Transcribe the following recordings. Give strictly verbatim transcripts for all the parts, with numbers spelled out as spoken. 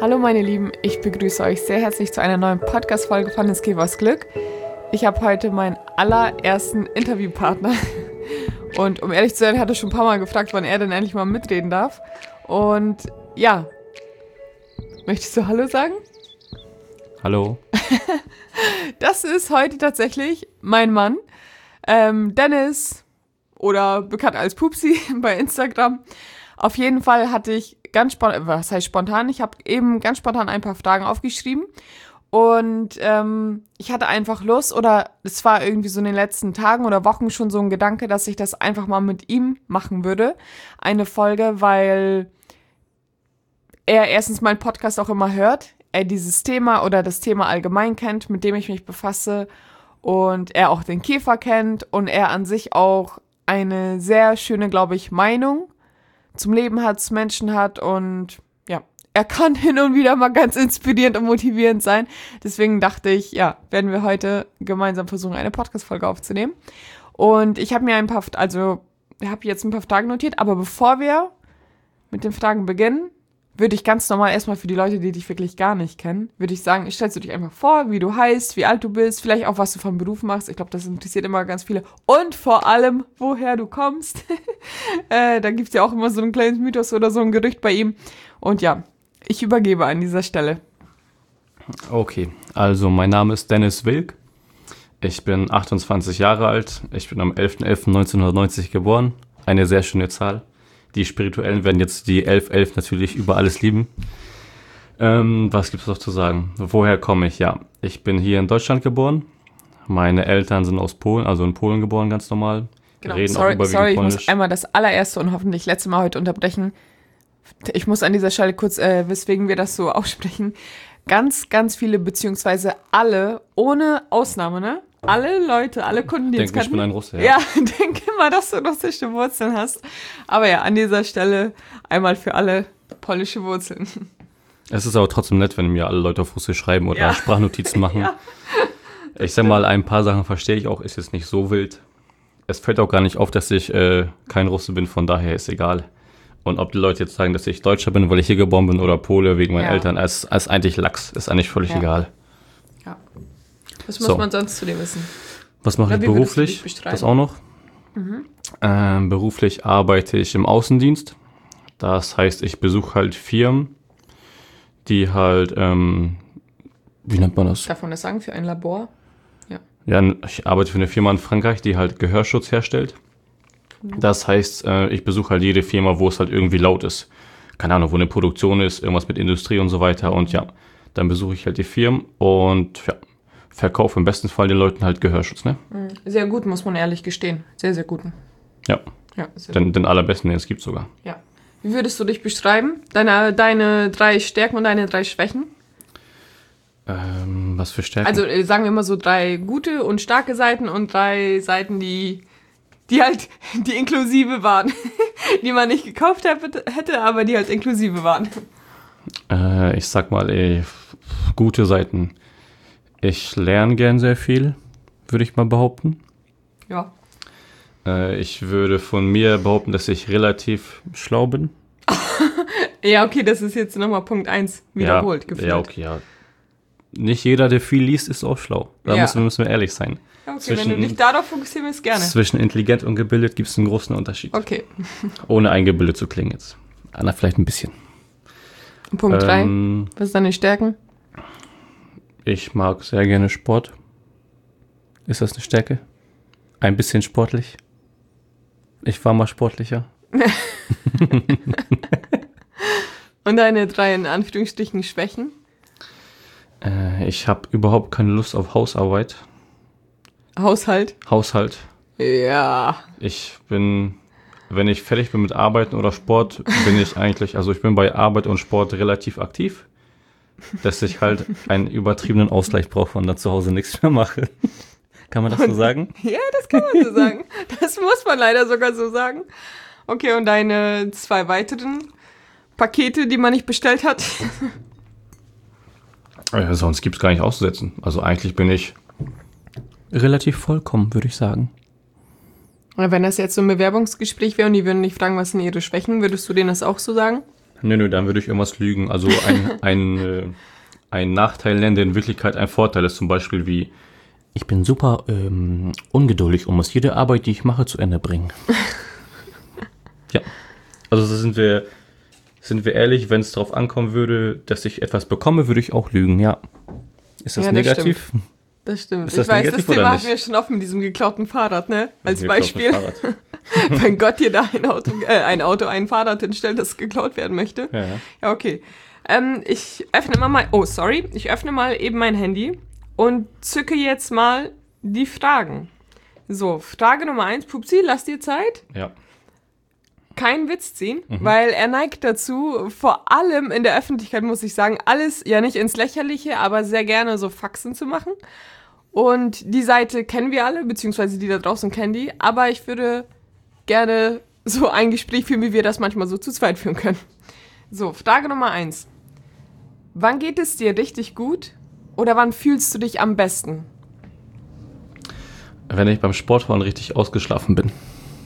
Hallo meine Lieben, ich begrüße euch sehr herzlich zu einer neuen Podcast-Folge von Es geht was Glück. Ich habe heute meinen allerersten Interviewpartner und um ehrlich zu sein, hat er schon ein paar Mal gefragt, wann er denn endlich mal mitreden darf. Und ja, möchtest du Hallo sagen? Hallo. Das ist heute tatsächlich mein Mann, ähm, Dennis oder bekannt als Pupsi bei Instagram. Auf jeden Fall hatte ich ganz spontan, was heißt spontan, ich habe eben ganz spontan ein paar Fragen aufgeschrieben und ähm, ich hatte einfach Lust oder es war irgendwie so in den letzten Tagen oder Wochen schon so ein Gedanke, dass ich das einfach mal mit ihm machen würde, eine Folge, weil er erstens meinen Podcast auch immer hört, er dieses Thema oder das Thema allgemein kennt, mit dem ich mich befasse und er auch den Käfer kennt und er an sich auch eine sehr schöne, glaube ich, Meinung zum Leben hat, zum Menschen hat und ja, er kann hin und wieder mal ganz inspirierend und motivierend sein. Deswegen dachte ich, ja, werden wir heute gemeinsam versuchen, eine Podcast-Folge aufzunehmen. Und ich habe mir ein paar, also ich habe jetzt ein paar Fragen notiert, aber bevor wir mit den Fragen beginnen, würde ich ganz normal erstmal für die Leute, die dich wirklich gar nicht kennen, würde ich sagen, stellst du dich einfach vor, wie du heißt, wie alt du bist, vielleicht auch, was du von Beruf machst. Ich glaube, das interessiert immer ganz viele. Und vor allem, woher du kommst. äh, da gibt es ja auch immer so ein kleines Mythos oder so ein Gerücht bei ihm. Und ja, ich übergebe an dieser Stelle. Okay, also mein Name ist Dennis Wilk. Ich bin achtundzwanzig Jahre alt. Ich bin am elfter elfter neunzehnhundertneunzig geboren. Eine sehr schöne Zahl. Die Spirituellen werden jetzt die elf elf natürlich über alles lieben. Ähm, was gibt es noch zu sagen? Woher komme ich? Ja, ich bin hier in Deutschland geboren. Meine Eltern sind aus Polen, also in Polen geboren, ganz normal. Genau, Reden sorry, auch überwiegend sorry ich Polnisch. muss einmal das allererste und hoffentlich letzte Mal heute unterbrechen. Ich muss an dieser Stelle kurz, äh, weswegen wir das so aussprechen. Ganz, ganz viele, beziehungsweise alle, ohne Ausnahme, ne? Alle Leute, alle Kunden, die Denken, uns ich bin ein Russe, ja. Ja, denke mal, dass du russische Wurzeln hast. Aber ja, an dieser Stelle einmal für alle polnische Wurzeln. Es ist aber trotzdem nett, wenn mir alle Leute auf Russisch schreiben oder Ja. Sprachnotizen machen. Ja. Ich sag mal, ein paar Sachen verstehe ich auch, ist jetzt nicht so wild. Es fällt auch gar nicht auf, dass ich äh, kein Russe bin, von daher ist egal. Und ob die Leute jetzt sagen, dass ich Deutscher bin, weil ich hier geboren bin, oder Pole wegen meinen Ja. Eltern, ist, ist eigentlich Lachs, ist eigentlich völlig Ja. egal. Ja. Was muss So. man sonst zu dir wissen? Was mache Oder ich wie würdest du dich beruflich? beschreiben? Das auch noch. Mhm. Ähm, beruflich arbeite ich im Außendienst. Das heißt, ich besuche halt Firmen, die halt, ähm, wie nennt man das? Darf man das sagen, für ein Labor? Ja, ich arbeite für eine Firma in Frankreich, die halt Gehörschutz herstellt. Das heißt, äh, ich besuche halt jede Firma, wo es halt irgendwie laut ist. Keine Ahnung, wo eine Produktion ist, irgendwas mit Industrie und so weiter. Und ja, dann besuche ich halt die Firmen und ja, verkaufe im besten Fall den Leuten halt Gehörschutz, ne? Sehr gut, muss man ehrlich gestehen. Sehr, sehr guten. Ja, Ja, sehr den, den allerbesten, den es gibt sogar. Ja. Wie würdest du dich beschreiben? Deine, deine drei Stärken und deine drei Schwächen? Ähm, was für Stärken? Also äh, sagen wir mal so drei gute und starke Seiten und drei Seiten, die, die halt die inklusive waren. Die man nicht gekauft hätte, hätte, aber die halt inklusive waren. Äh, ich sag mal, ey, gute Seiten. Ich lerne gern sehr viel, würde ich mal behaupten. Ja. Äh, ich würde von mir behaupten, dass ich relativ schlau bin. Ja, okay, das ist jetzt nochmal Punkt eins wiederholt ja, gefühlt. Ja, okay, ja. Nicht jeder, der viel liest, ist auch schlau. Da Ja. müssen, müssen wir ehrlich sein. Okay, Zwischen- wenn du dich darauf fokussieren willst, gerne. Zwischen intelligent und gebildet gibt es einen großen Unterschied. Okay. Ohne eingebildet zu klingen jetzt. Anna, vielleicht ein bisschen. Punkt drei. Ähm, Was sind deine Stärken? Ich mag sehr gerne Sport. Ist das eine Stärke? Ein bisschen sportlich? Ich war mal sportlicher. Und deine drei in Anführungsstrichen Schwächen? Äh, ich habe überhaupt keine Lust auf Hausarbeit. Haushalt? Haushalt. Ja. Ich bin, wenn ich fertig bin mit Arbeiten oder Sport, bin ich eigentlich, also ich bin bei Arbeit und Sport relativ aktiv, dass ich halt einen übertriebenen Ausgleich brauche und dann zu Hause nichts mehr mache. Kann man das so sagen? Ja, das kann man so sagen. Das muss man leider sogar so sagen. Okay, und deine zwei weiteren Pakete, die man nicht bestellt hat? Ja, sonst gibt es gar nicht auszusetzen. Also eigentlich bin ich relativ vollkommen, würde ich sagen. Oder wenn das jetzt so ein Bewerbungsgespräch wäre und die würden dich fragen, was sind ihre Schwächen, würdest du denen das auch so sagen? Nö, nö, dann würde ich irgendwas lügen. Also ein, ein, äh, ein Nachteil nennen, der in Wirklichkeit ein Vorteil ist. Zum Beispiel wie, ich bin super ähm, ungeduldig und muss jede Arbeit, die ich mache, zu Ende bringen. Ja, also so sind wir, sind wir ehrlich, wenn es darauf ankommen würde, dass ich etwas bekomme, würde ich auch lügen, ja. Ist das Ja, das negativ? stimmt. Das stimmt. Ist das ich weiß, negativ das oder Thema nicht? hatten wir schon oft mit diesem geklauten Fahrrad, ne? Als Geklautes Beispiel. Fahrrad. Wenn Gott dir da ein Auto, äh, ein Auto, ein Fahrrad hinstellt, das geklaut werden möchte. Ja, ja. Ja, okay. Ähm, ich öffne mal mein, oh, sorry. Ich öffne mal eben mein Handy und zücke jetzt mal die Fragen. So, Frage Nummer eins. Pupsi, lass dir Zeit. Ja. Keinen Witz ziehen, mhm. weil er neigt dazu, vor allem in der Öffentlichkeit, muss ich sagen, alles ja nicht ins Lächerliche, aber sehr gerne so Faxen zu machen. Und die Seite kennen wir alle, beziehungsweise die da draußen kennen die, aber ich würde gerne so ein Gespräch führen, wie wir das manchmal so zu zweit führen können. So, Frage Nummer eins. Wann geht es dir richtig gut oder wann fühlst du dich am besten? Wenn ich beim Sportfahren richtig ausgeschlafen bin.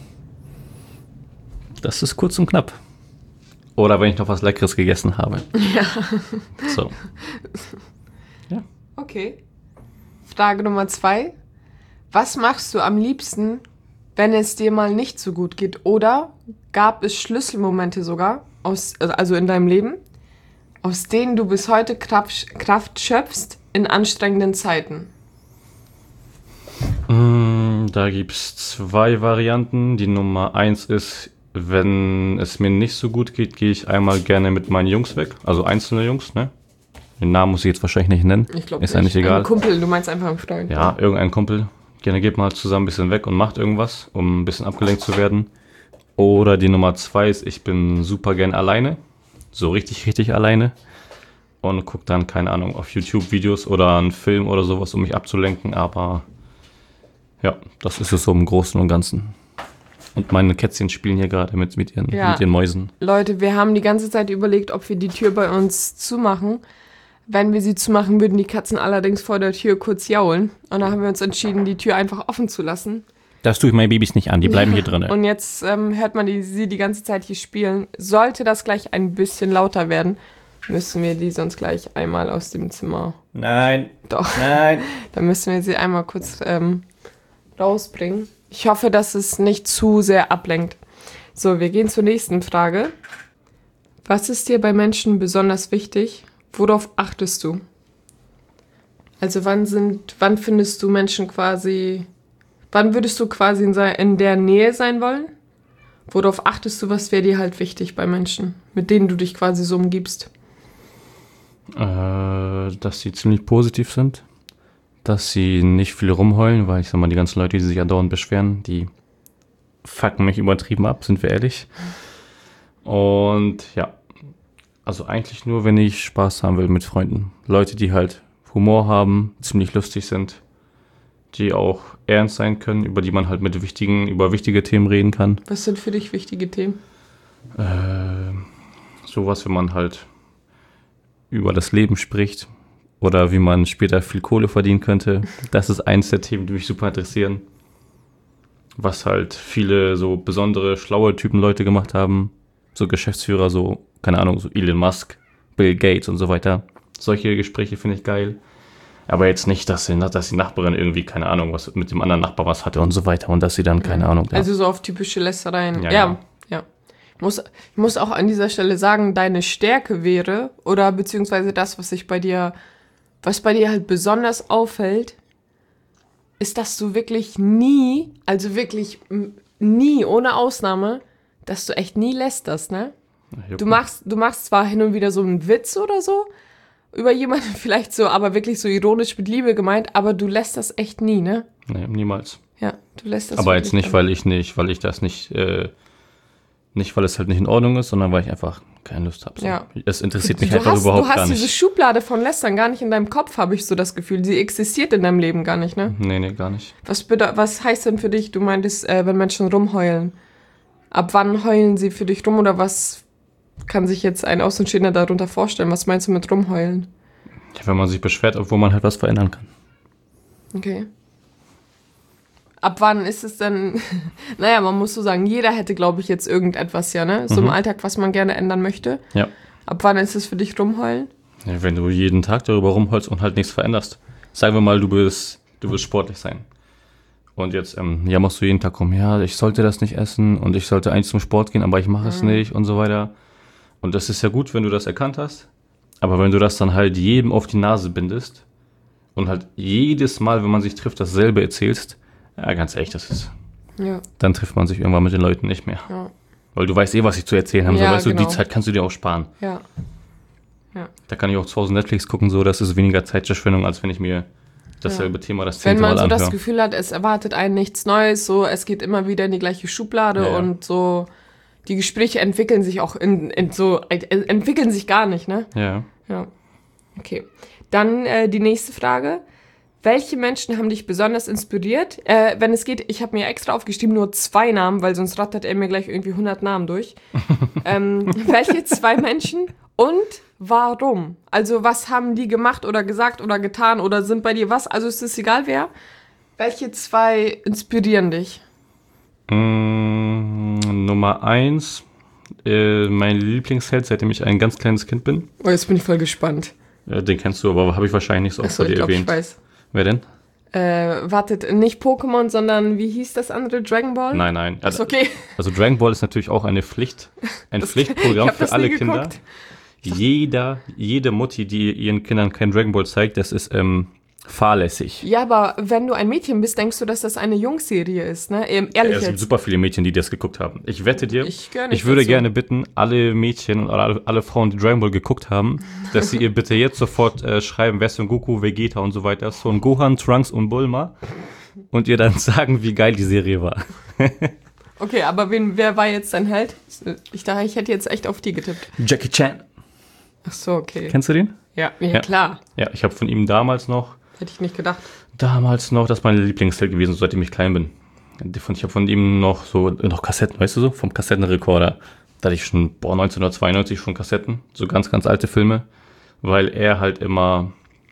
Das ist kurz und knapp. Oder wenn ich noch was Leckeres gegessen habe. Ja. So. Ja. Okay. Frage Nummer zwei. Was machst du am liebsten, wenn es dir mal nicht so gut geht? Oder gab es Schlüsselmomente sogar, aus, also in deinem Leben, aus denen du bis heute Kraft, Kraft schöpfst in anstrengenden Zeiten? Da gibt es zwei Varianten. Die Nummer eins ist, wenn es mir nicht so gut geht, gehe ich einmal gerne mit meinen Jungs weg. Also einzelne Jungs, ne? Den Namen muss ich jetzt wahrscheinlich nicht nennen. Ich glaube nicht. Ist ja nicht egal. Ein Kumpel, du meinst einfach einen Freund. Ja, irgendein Kumpel. Gerne geht mal zusammen ein bisschen weg und macht irgendwas, um ein bisschen abgelenkt zu werden. Oder die Nummer zwei ist, ich bin super gern alleine. So richtig, richtig alleine. Und gucke dann, keine Ahnung, auf YouTube-Videos oder einen Film oder sowas, um mich abzulenken. Aber ja, das ist es so im Großen und Ganzen. Und meine Kätzchen spielen hier gerade mit, mit, ihren, Ja. mit ihren Mäusen. Leute, wir haben die ganze Zeit überlegt, ob wir die Tür bei uns zumachen. Wenn wir sie zumachen, würden die Katzen allerdings vor der Tür kurz jaulen. Und da haben wir uns entschieden, die Tür einfach offen zu lassen. Das tue ich meine Babys nicht an, die bleiben hier drin. Und jetzt ähm, hört man die, sie die ganze Zeit hier spielen. Sollte das gleich ein bisschen lauter werden, müssen wir die sonst gleich einmal aus dem Zimmer... Nein. Doch. Nein. Dann müssen wir sie einmal kurz ähm, rausbringen. Ich hoffe, dass es nicht zu sehr ablenkt. So, wir gehen zur nächsten Frage. Was ist dir bei Menschen besonders wichtig? Worauf achtest du? Also wann sind, wann findest du Menschen quasi, wann würdest du quasi in, se- in der Nähe sein wollen? Worauf achtest du, was wäre dir halt wichtig bei Menschen, mit denen du dich quasi so umgibst? Äh, dass sie ziemlich positiv sind. Dass sie nicht viel rumheulen, weil ich sag mal, die ganzen Leute, die sich andauernd beschweren, die fucken mich übertrieben ab, sind wir ehrlich. Und ja, also eigentlich nur, wenn ich Spaß haben will mit Freunden. Leute, die halt Humor haben, ziemlich lustig sind, die auch ernst sein können, über die man halt mit wichtigen, über wichtige Themen reden kann. Was sind für dich wichtige Themen? Äh, sowas, wenn man halt über das Leben spricht oder wie man später viel Kohle verdienen könnte. Das ist eins der Themen, die mich super interessieren. Was halt viele so besondere, schlaue Typen Leute gemacht haben. So Geschäftsführer, so, keine Ahnung, so Elon Musk, Bill Gates und so weiter. Solche Gespräche finde ich geil. Aber jetzt nicht, dass, sie, dass die Nachbarin irgendwie, keine Ahnung, was mit dem anderen Nachbar was hatte und so weiter. Und dass sie dann, keine Ahnung. Also so auf typische Lästereien. Ja, Ja, ja. ja. Ich muss, ich muss auch an dieser Stelle sagen, deine Stärke wäre, oder beziehungsweise das, was sich bei dir, was bei dir halt besonders auffällt, ist, dass du wirklich nie, also wirklich m- nie, ohne Ausnahme, dass du echt nie lästerst, ne? Du machst, du machst zwar hin und wieder so einen Witz oder so, über jemanden vielleicht so, aber wirklich so ironisch mit Liebe gemeint, aber du lässt das echt nie, ne? Nee, niemals. Ja, du lässt das Aber wirklich jetzt nicht, nie. weil ich nicht, weil ich das nicht, äh, nicht, weil es halt nicht in Ordnung ist, sondern weil ich einfach keine Lust habe. So. Ja. Es interessiert mich du einfach hast, überhaupt Du hast gar diese nicht. Schublade von Lästern gar nicht in deinem Kopf, habe ich so das Gefühl. Sie existiert in deinem Leben gar nicht, ne? Nee, nee, gar nicht. Was, bede- was heißt denn für dich, du meintest, äh, wenn Menschen rumheulen? Ab wann heulen sie für dich rum oder was kann sich jetzt ein Außenstehender darunter vorstellen? Was meinst du mit rumheulen? Ja, wenn man sich beschwert, obwohl man halt was verändern kann. Okay. ab wann ist es denn, naja, man muss so sagen, jeder hätte, glaube ich, jetzt irgendetwas, ja, ne? So Mhm. im Alltag, was man gerne ändern möchte. Ja. Ab wann ist es für dich rumheulen? Ja, wenn du jeden Tag darüber rumholst und halt nichts veränderst. Sagen wir mal, du bist, du willst sportlich sein. Und jetzt ähm, jammerst du jeden Tag rum, ja, ich sollte das nicht essen und ich sollte eigentlich zum Sport gehen, aber ich mache es nicht und so weiter. Und das ist ja gut, wenn du das erkannt hast. Aber wenn du das dann halt jedem auf die Nase bindest und halt jedes Mal, wenn man sich trifft, dasselbe erzählst, ja, ganz ehrlich, das ist, Ja, dann trifft man sich irgendwann mit den Leuten nicht mehr. ja, Weil du weißt eh, was ich zu erzählen habe. Ja, so, weißt du, genau. die Zeit kannst du dir auch sparen. ja. Da kann ich auch zu Hause Netflix gucken, so, das ist weniger Zeitverschwendung, als wenn ich mir dasselbe Thema das Wenn zehnte man Mal so anhöre. das Gefühl hat, es erwartet einen nichts Neues, so es geht immer wieder in die gleiche Schublade Ja, ja. und so die Gespräche entwickeln sich auch in, in so äh, entwickeln sich gar nicht, ne? Ja. Ja. Okay. Dann äh, die nächste Frage. Welche Menschen haben dich besonders inspiriert? Äh, wenn es geht, ich habe mir extra aufgeschrieben, nur zwei Namen, weil sonst rattert er mir gleich irgendwie hundert Namen durch. ähm, welche zwei Menschen und warum? Also was haben die gemacht oder gesagt oder getan oder sind bei dir was? Also ist es egal wer. Welche zwei inspirieren dich? Mm, Nummer eins, äh, mein Lieblingsheld, seitdem ich ein ganz kleines Kind bin. Oh, jetzt bin ich voll gespannt. Äh, den kennst du, aber habe ich wahrscheinlich nicht so oft Achso, bei ich dir glaube, ich erwähnt. weiß. Wer denn? Äh, wartet, nicht Pokémon, sondern wie hieß das andere? Dragon Ball? Nein, nein. Ist okay. Also Dragon Ball ist natürlich auch eine Pflicht, ein Das- Pflichtprogramm ich hab für das alle nie Kinder. geguckt. Jeder, jede Mutti, die ihren Kindern kein Dragon Ball zeigt, das ist ähm, fahrlässig. Ja, aber wenn du ein Mädchen bist, denkst du, dass das eine Jungsserie ist, ne? Ähm, Ehrlich Es gibt jetzt. super viele Mädchen, die das geguckt haben. Ich wette dir, Ich gehör ich, nicht würde dazu. gerne bitten, alle Mädchen und alle, alle Frauen, die Dragon Ball geguckt haben, dass sie ihr bitte jetzt sofort äh, schreiben, wer Son Goku, Vegeta und so weiter, Son Gohan, Trunks und Bulma und ihr dann sagen, wie geil die Serie war. Okay, aber wen, wer war jetzt dein Held? Ich dachte, ich hätte jetzt echt auf die getippt. Jackie Chan. Ach so, okay. Kennst du den? Ja, ja, Ja. klar. Ja, ich habe von ihm damals noch, Hätte ich nicht gedacht. damals noch, das ist mein Lieblingsheld gewesen, seitdem ich klein bin. Die von- Ich habe von ihm noch so, noch Kassetten, weißt du so, vom Kassettenrekorder. Da hatte ich schon, boah, neunzehnhundertzweiundneunzig schon Kassetten, so ganz, ganz alte Filme, weil er halt immer,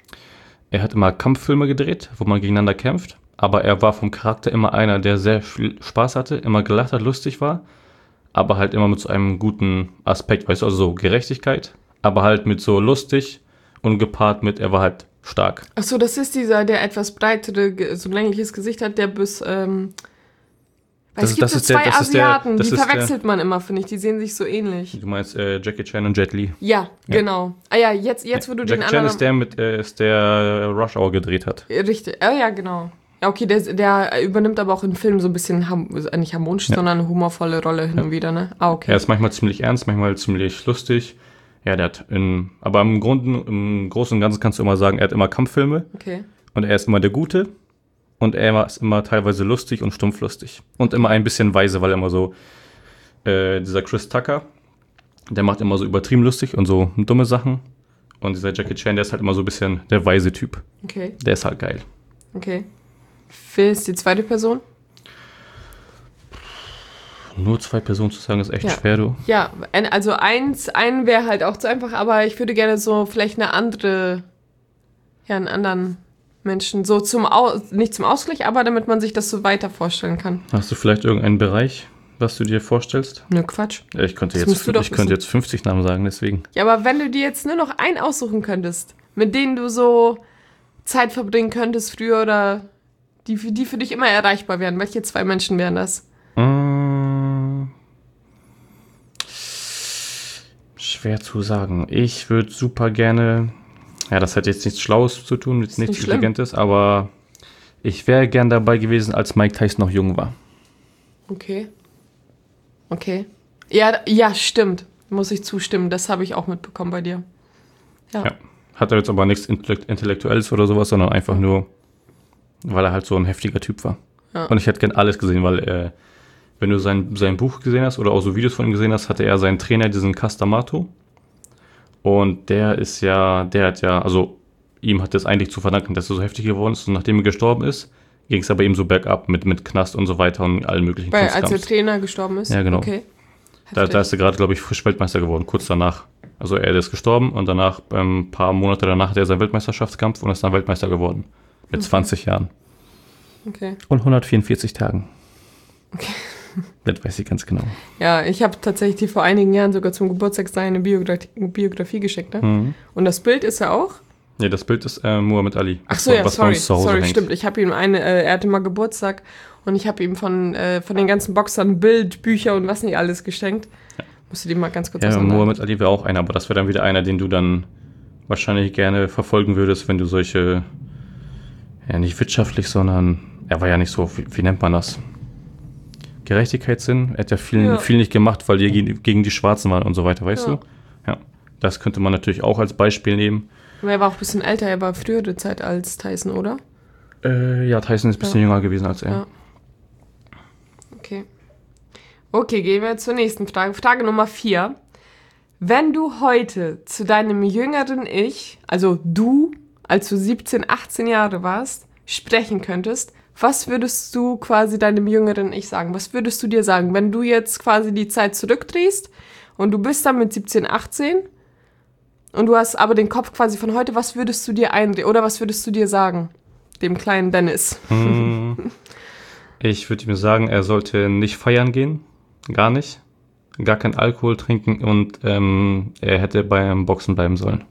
er hat immer Kampffilme gedreht, wo man gegeneinander kämpft, aber er war vom Charakter immer einer, der sehr viel Spaß hatte, immer gelacht hat, lustig war, aber halt immer mit so einem guten Aspekt, weißt du, also so Gerechtigkeit, aber halt mit so lustig und gepaart mit, er war halt stark. Ach so, das ist dieser, der etwas breitere, ge- so ein längliches Gesicht hat, der bis, ähm... Weil Das es ist- gibt das so ist der- zwei das ist der- Asiaten, das die ist der- verwechselt man immer, finde ich. Die sehen sich so ähnlich. Du meinst äh, Jackie Chan und Jet Li. Ja, Ja. genau. Ah ja, jetzt, jetzt wo du den Jackie Chan anderen... ist der, mit, äh, ist der Rush Hour gedreht hat. Richtig, ja, ja, genau. Ja, okay, der, der übernimmt aber auch in Filmen so ein bisschen, ham äh, nicht harmonisch, Ja. sondern eine humorvolle Rolle hin und wieder, ne? Ah, okay. Er ist manchmal ziemlich ernst, manchmal ziemlich lustig. Ja, der hat in, aber im Grunde, im Großen und Ganzen kannst du immer sagen, er hat immer Kampffilme Okay. und er ist immer der Gute und er ist immer teilweise lustig und stumpflustig und immer ein bisschen weise, weil er immer so, äh, dieser Chris Tucker, der macht immer so übertrieben lustig und so dumme Sachen und dieser Jackie Chan, der ist halt immer so ein bisschen der weise Typ. Okay, Der ist halt geil. okay. Wer ist die zweite Person? Nur zwei Personen zu sagen, ist echt Ja. schwer, du. Ja, ein- also eins, einen wäre halt auch zu einfach, aber ich würde gerne so vielleicht eine andere, ja, einen anderen Menschen, so zum, Au nicht zum Ausgleich, aber damit man sich das so weiter vorstellen kann. Hast du vielleicht irgendeinen Bereich, was du dir vorstellst? Nö, Quatsch. Ja, Ich könnte, Das jetzt, musst du doch ich könnte wissen. jetzt fünfzig Namen sagen, deswegen. Ja, aber wenn du dir jetzt nur noch einen aussuchen könntest, mit denen du so Zeit verbringen könntest früher oder die, für- die für dich immer erreichbar wären, welche zwei Menschen wären das? Mm, schwer zu sagen. Ich würde super gerne, ja, das hat jetzt nichts Schlaues zu tun, nichts nicht nichts schlimm. Intelligentes, aber ich wäre gern dabei gewesen, als Mike Tyson noch jung war. Okay. Okay. Ja, ja, stimmt. Muss ich zustimmen. Das habe ich auch mitbekommen bei dir. Ja. Ja. Hat er jetzt aber nichts Intellekt- Intellektuelles oder sowas, sondern einfach nur, weil er halt so ein heftiger Typ war. Ja. Und ich hätte gern alles gesehen, weil äh, wenn du sein, sein Buch gesehen hast oder auch so Videos von ihm gesehen hast, hatte er seinen Trainer, diesen Castamato. Und der ist ja, der hat ja, also ihm hat das eigentlich zu verdanken, dass er so heftig geworden ist. Und nachdem er gestorben ist, ging es aber eben so bergab mit, mit Knast und so weiter und allen möglichen Weil als der Kunstkampfs. Trainer gestorben ist? Ja, genau. Okay. Da, Heftig. da ist er gerade, glaube ich, frisch Weltmeister geworden, kurz danach. Also er ist gestorben und danach, ähm, ein paar Monate danach, hat er seinen Weltmeisterschaftskampf und ist dann Weltmeister geworden. Mit Okay. zwanzig Jahren. Okay. Und hundertvierundvierzig Tagen. Okay. Das weiß ich ganz genau. Ja, ich habe tatsächlich vor einigen Jahren sogar zum Geburtstag seine Biogra- Biografie geschickt, ne? Mhm. Und das Bild ist ja auch? Nee, das Bild ist äh, Muhammad Ali. Ach so, was, ja, was sorry, bei uns zu Hause sorry, hängt. stimmt. Ich habe ihm eine, äh, er hatte mal Geburtstag und ich habe ihm von, äh, von den ganzen Boxern Bild, Bücher und was nicht alles geschenkt. Ja. Musst du die mal ganz kurz Ja, auseinanderhalten. Muhammad Ali wäre auch einer, aber das wäre dann wieder einer, den du dann wahrscheinlich gerne verfolgen würdest, wenn du solche, ja nicht wirtschaftlich, sondern, er war ja nicht so, wie, wie nennt man das? Gerechtigkeitssinn. Er hat ja viel, Ja. viel nicht gemacht, weil die gegen, gegen die Schwarzen waren und so weiter, weißt Ja. du? Ja. Das könnte man natürlich auch als Beispiel nehmen. Aber er war auch ein bisschen älter, er war frühere Zeit als Tyson, oder? Äh, ja, Tyson ist ein bisschen Ja. jünger gewesen als er. Ja. Okay. Okay, gehen wir zur nächsten Frage. Frage Nummer vier. Wenn du heute zu deinem jüngeren Ich, also du, als du siebzehn, achtzehn Jahre warst, sprechen könntest, was würdest du quasi deinem jüngeren Ich sagen? Was würdest du dir sagen, wenn du jetzt quasi die Zeit zurückdrehst und du bist dann mit siebzehn, achtzehn und du hast aber den Kopf quasi von heute, was würdest du dir eindrehen oder was würdest du dir sagen, dem kleinen Dennis? Hm. Ich würde ihm sagen, er sollte nicht feiern gehen, gar nicht, gar kein Alkohol trinken und ähm, er hätte beim Boxen bleiben sollen.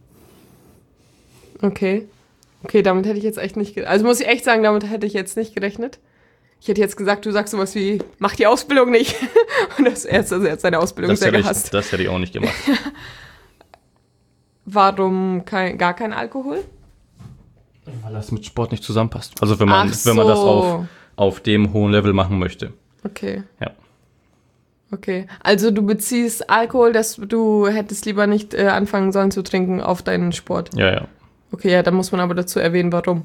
Okay. Okay, damit hätte ich jetzt echt nicht gerechnet. Also muss ich echt sagen, damit hätte ich jetzt nicht gerechnet. Ich hätte jetzt gesagt, du sagst sowas wie, mach die Ausbildung nicht. Und das erste, also er hat seine Ausbildung Das sehr hätte, ich, gehasst. das hätte ich auch nicht gemacht. Warum kein, gar kein Alkohol? Weil das mit Sport nicht zusammenpasst. Also wenn man, Ach so. wenn man das auf, auf dem hohen Level machen möchte. Okay. Ja. Okay. Also du beziehst Alkohol, dass du hättest lieber nicht äh, anfangen sollen zu trinken auf deinen Sport. Ja, ja. Okay, ja, da muss man aber dazu erwähnen, warum.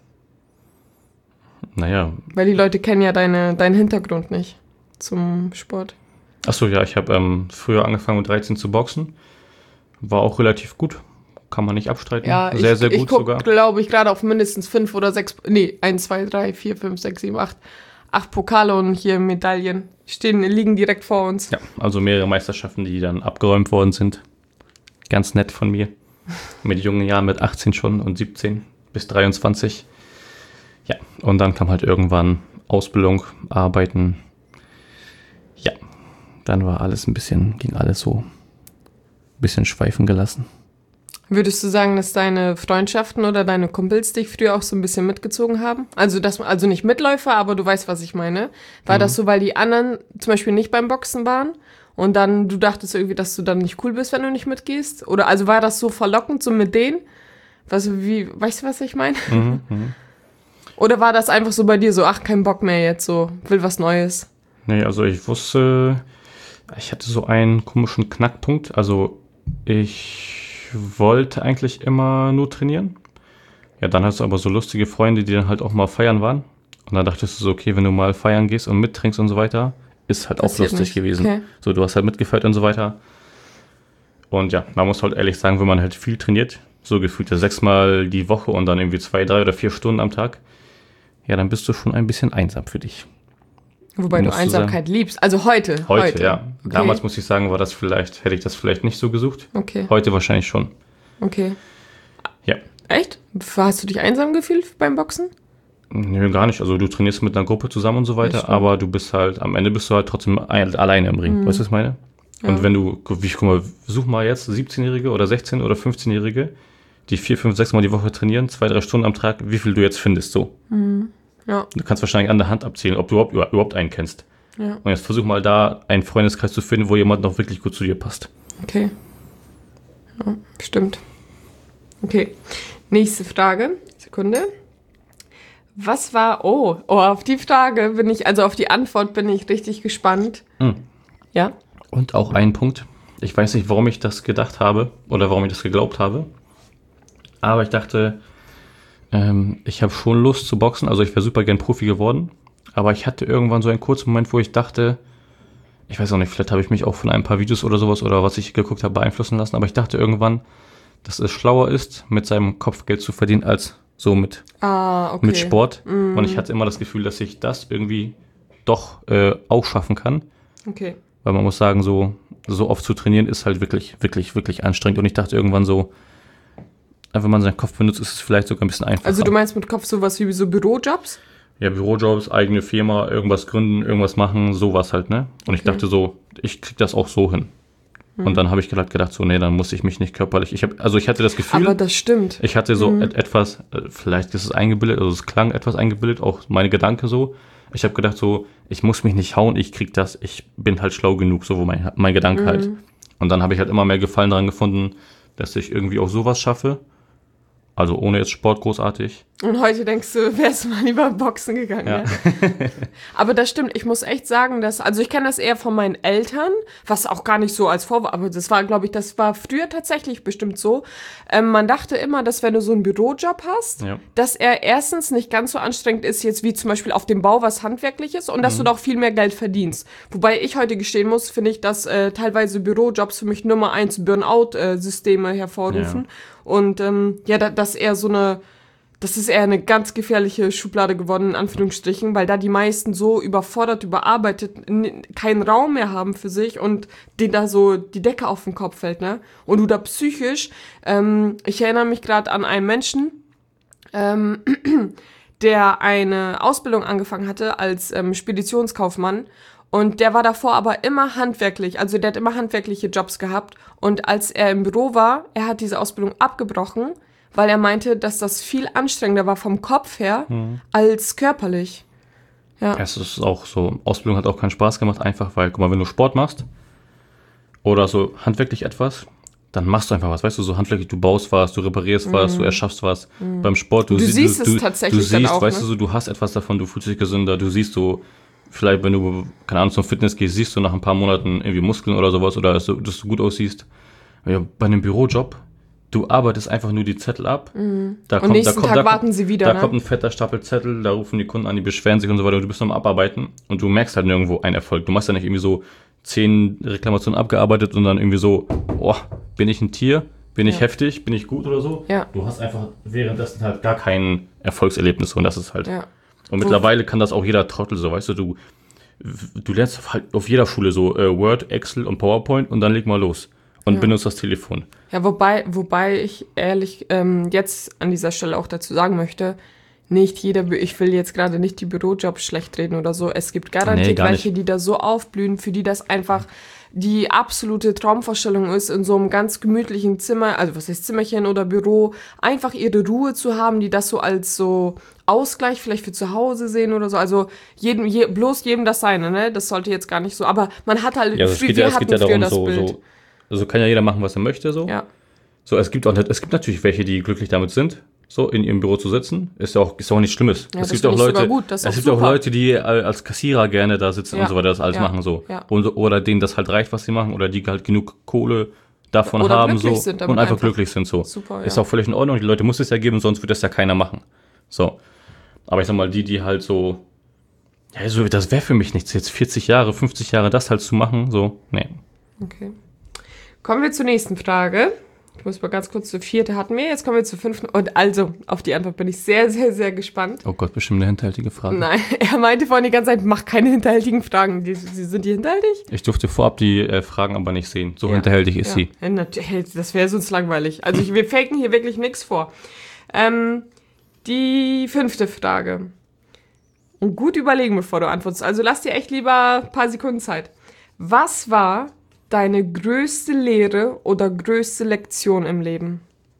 Naja. Weil die Leute kennen ja deine, deinen Hintergrund nicht zum Sport. Achso, ja, ich habe ähm, früher angefangen mit dreizehn zu boxen. War auch relativ gut. Kann man nicht abstreiten. Ja, sehr, ich, sehr gut ich guck, sogar. glaube ich, gerade auf mindestens fünf oder sechs, nee, eins, zwei, drei, vier, fünf, sechs, sieben, acht, acht Pokale und hier Medaillen stehen, liegen direkt vor uns. Ja, also mehrere Meisterschaften, die dann abgeräumt worden sind. Ganz nett von mir. Mit jungen Jahren, mit achtzehn schon und siebzehn bis dreiundzwanzig. Ja, und dann kam halt irgendwann Ausbildung, Arbeiten. Ja, dann war alles ein bisschen, ging alles so ein bisschen schweifen gelassen. Würdest du sagen, dass deine Freundschaften oder deine Kumpels dich früher auch so ein bisschen mitgezogen haben? Also, das, also nicht Mitläufer, aber du weißt, was ich meine. War Mhm. das so, weil die anderen zum Beispiel nicht beim Boxen waren und dann du dachtest irgendwie, dass du dann nicht cool bist, wenn du nicht mitgehst? Oder also war das so verlockend, so mit denen? Was, wie, weißt du, was ich meine? Mhm, mhm. Oder war das einfach so bei dir so, ach, kein Bock mehr jetzt, so, will was Neues? Nee, also ich wusste, ich hatte so einen komischen Knackpunkt. Also ich wollte eigentlich immer nur trainieren. Ja, dann hast du aber so lustige Freunde, die dann halt auch mal feiern waren. Und dann dachtest du so, okay, wenn du mal feiern gehst und mittrinkst und so weiter, ist halt auch Passiert lustig nicht. gewesen. Okay. So, du hast halt mitgefeiert und so weiter. Und ja, man muss halt ehrlich sagen, wenn man halt viel trainiert, so gefühlt ja sechsmal die Woche und dann irgendwie zwei, drei oder vier Stunden am Tag, ja, dann bist du schon ein bisschen einsam für dich. Wobei du Musst du Einsamkeit liebst. Also heute. Heute, ja. Okay. Damals muss ich sagen, war das vielleicht, hätte ich das vielleicht nicht so gesucht. Okay, Heute wahrscheinlich schon. okay. Ja. Echt? Hast du dich einsam gefühlt beim Boxen? Nö, gar nicht. Also du trainierst mit einer Gruppe zusammen und so weiter, stimmt. aber du bist halt, am Ende bist du halt trotzdem ein, alleine im Ring. Mhm. Weißt du, was ich meine? Ja. Und wenn du, wie, guck mal, such mal jetzt siebzehnjährige oder sechzehn- oder fünfzehnjährige, die vier, fünf, sechs Mal die Woche trainieren, zwei, drei Stunden am Tag, wie viel du jetzt findest, so. Ja, Du kannst wahrscheinlich an der Hand abzählen, ob du überhaupt, überhaupt einen kennst. ja, Und jetzt versuch mal da einen Freundeskreis zu finden, wo jemand noch wirklich gut zu dir passt. okay. Ja, stimmt. Okay, nächste Frage. Sekunde. Was war, oh, oh, auf die Frage bin ich, also auf die Antwort bin ich richtig gespannt. Mhm. Ja? Und auch ein Punkt, ich weiß nicht, warum ich das gedacht habe oder warum ich das geglaubt habe, aber ich dachte, ähm, ich habe schon Lust zu boxen, also ich wäre super gern Profi geworden, aber ich hatte irgendwann so einen kurzen Moment, wo ich dachte, ich weiß auch nicht, vielleicht habe ich mich auch von ein paar Videos oder sowas oder was ich geguckt habe beeinflussen lassen, aber ich dachte irgendwann, dass es schlauer ist, mit seinem Kopf Geld zu verdienen, als so mit, Ah, okay. mit Sport. Mhm. Und ich hatte immer das Gefühl, dass ich das irgendwie doch äh, auch schaffen kann. Okay. Weil man muss sagen, so, so oft zu trainieren ist halt wirklich, wirklich, wirklich anstrengend. Und ich dachte irgendwann so, wenn man seinen Kopf benutzt, ist es vielleicht sogar ein bisschen einfacher. Also du meinst mit Kopf sowas wie so Bürojobs? ja, Bürojobs, eigene Firma, irgendwas gründen, irgendwas machen, sowas halt, ne? Und ich Okay. dachte so, ich krieg das auch so hin. Mhm. Und dann habe ich gedacht, gedacht so, nee, dann muss ich mich nicht körperlich, ich habe, also ich hatte das Gefühl, Aber das stimmt. ich hatte so et etwas, äh, vielleicht ist es eingebildet, also es klang etwas eingebildet, auch meine Gedanke so. Ich habe gedacht so, ich muss mich nicht hauen, ich krieg das, ich bin halt schlau genug, so wo mein, mein Gedanke halt. Und dann habe ich halt immer mehr Gefallen daran gefunden, dass ich irgendwie auch sowas schaffe. Also ohne jetzt Sport großartig. Und heute denkst du, wärst du mal lieber Boxen gegangen. Ja. Ne? Aber das stimmt, ich muss echt sagen, dass, also ich kenne das eher von meinen Eltern, was auch gar nicht so als Vorwurf, aber das war, glaube ich, das war früher tatsächlich bestimmt so. Ähm, man dachte immer, dass wenn du so einen Bürojob hast, Ja. dass er erstens nicht ganz so anstrengend ist, jetzt wie zum Beispiel auf dem Bau was Handwerkliches und dass du doch viel mehr Geld verdienst. Wobei ich heute gestehen muss, finde ich, dass äh, teilweise Bürojobs für mich Nummer eins Burnout-Systeme hervorrufen. Und ähm, ja, da, das eher so eine, das ist eher eine ganz gefährliche Schublade geworden, in Anführungsstrichen, weil da die meisten so überfordert, überarbeitet, n- keinen Raum mehr haben für sich und denen da so die Decke auf den Kopf fällt, ne? Und du da psychisch, ähm, ich erinnere mich gerade an einen Menschen, ähm, der eine Ausbildung angefangen hatte als ähm, Speditionskaufmann. Und der war davor aber immer handwerklich, also der hat immer handwerkliche Jobs gehabt. Und als er im Büro war, er hat diese Ausbildung abgebrochen, weil er meinte, dass das viel anstrengender war vom Kopf her als körperlich. Ja. Es ist auch so, Ausbildung hat auch keinen Spaß gemacht, einfach weil, guck mal, wenn du Sport machst oder so handwerklich etwas, dann machst du einfach was, weißt du, so handwerklich, du baust was, du reparierst was, du erschaffst was. Beim Sport, du, Du sie- siehst es du, tatsächlich du dann siehst, auch, weißt ne? du, so, du hast etwas davon, du fühlst dich gesünder, du siehst so, vielleicht wenn du, keine Ahnung, zum Fitness gehst, siehst du nach ein paar Monaten irgendwie Muskeln oder sowas oder dass du, dass du gut aussiehst. Ja, bei einem Bürojob, du arbeitest einfach nur die Zettel ab. Da Und kommt, nächsten da kommt, Tag da, warten sie wieder, Da ne? kommt ein fetter Stapel Zettel, da rufen die Kunden an, die beschweren sich und so weiter und du bist noch am Abarbeiten und du merkst halt nirgendwo einen Erfolg. Du machst ja nicht irgendwie so zehn Reklamationen abgearbeitet und dann irgendwie so, oh, bin ich ein Tier? Bin ich Ja. heftig? Bin ich gut oder so? Ja. Du hast einfach währenddessen halt gar kein Erfolgserlebnis und das ist halt. Ja. Und mittlerweile kann das auch jeder Trottel so, weißt du, du, du lernst halt auf jeder Schule so äh, Word, Excel und PowerPoint und dann leg mal los und Ja. benutzt das Telefon. Ja, wobei, wobei ich ehrlich ähm, jetzt an dieser Stelle auch dazu sagen möchte, nicht jeder, Bü- ich will jetzt gerade nicht die Bürojobs schlecht reden oder so, es gibt garantiert Nee, gar welche, nicht. die da so aufblühen, für die das einfach die absolute Traumvorstellung ist, in so einem ganz gemütlichen Zimmer, also was heißt Zimmerchen oder Büro, einfach ihre Ruhe zu haben, die das so als so Ausgleich vielleicht für zu Hause sehen oder so, also jedem, je, bloß jedem das Seine, ne, das sollte jetzt gar nicht so, aber man hat halt, Ja, also es frü- geht wir ja, es hatten geht ja früher darum, das so, Bild. so, also kann ja jeder machen, was er möchte, so. Ja. So, es gibt auch, es gibt natürlich welche, die glücklich damit sind, so in ihrem Büro zu sitzen. Ist ja auch, ist ja auch nichts Schlimmes. Ja, es das gibt find auch ich Leute, sogar gut, das ist es auch gibt auch super. Leute, die äh, als Kassierer gerne da sitzen Ja, und so weiter, das alles ja, machen so. ja. Und, oder denen das halt reicht, was sie machen, oder die halt genug Kohle davon Oder haben so glücklich sind damit und einfach, einfach. glücklich sind so. Super, Ist ja. auch völlig in Ordnung. Die Leute muss es ja geben, sonst würde das ja keiner machen. So. Aber ich sag mal, die, die halt so, ja, so, das wäre für mich nichts, jetzt vierzig Jahre, fünfzig Jahre das halt zu machen, so, nee. Okay. Kommen wir zur nächsten Frage. Ich muss mal ganz kurz zur vierte hatten wir, jetzt kommen wir zur fünften. Und also, auf die Antwort bin ich sehr, sehr, sehr gespannt. Oh Gott, bestimmt eine hinterhältige Frage. Nein, er meinte vorhin die ganze Zeit, mach keine hinterhältigen Fragen. Die, die, sind die hinterhältig? Ich durfte vorab die äh, Fragen aber nicht sehen. So Ja. hinterhältig ist Ja. sie. Ja, natürlich, das wäre sonst langweilig. Also ich, wir faken hier wirklich nichts vor. Ähm, die fünfte Frage. Und gut überlegen, bevor du antwortest. Also lass dir echt lieber ein paar Sekunden Zeit. Was war deine größte Lehre oder größte Lektion im Leben?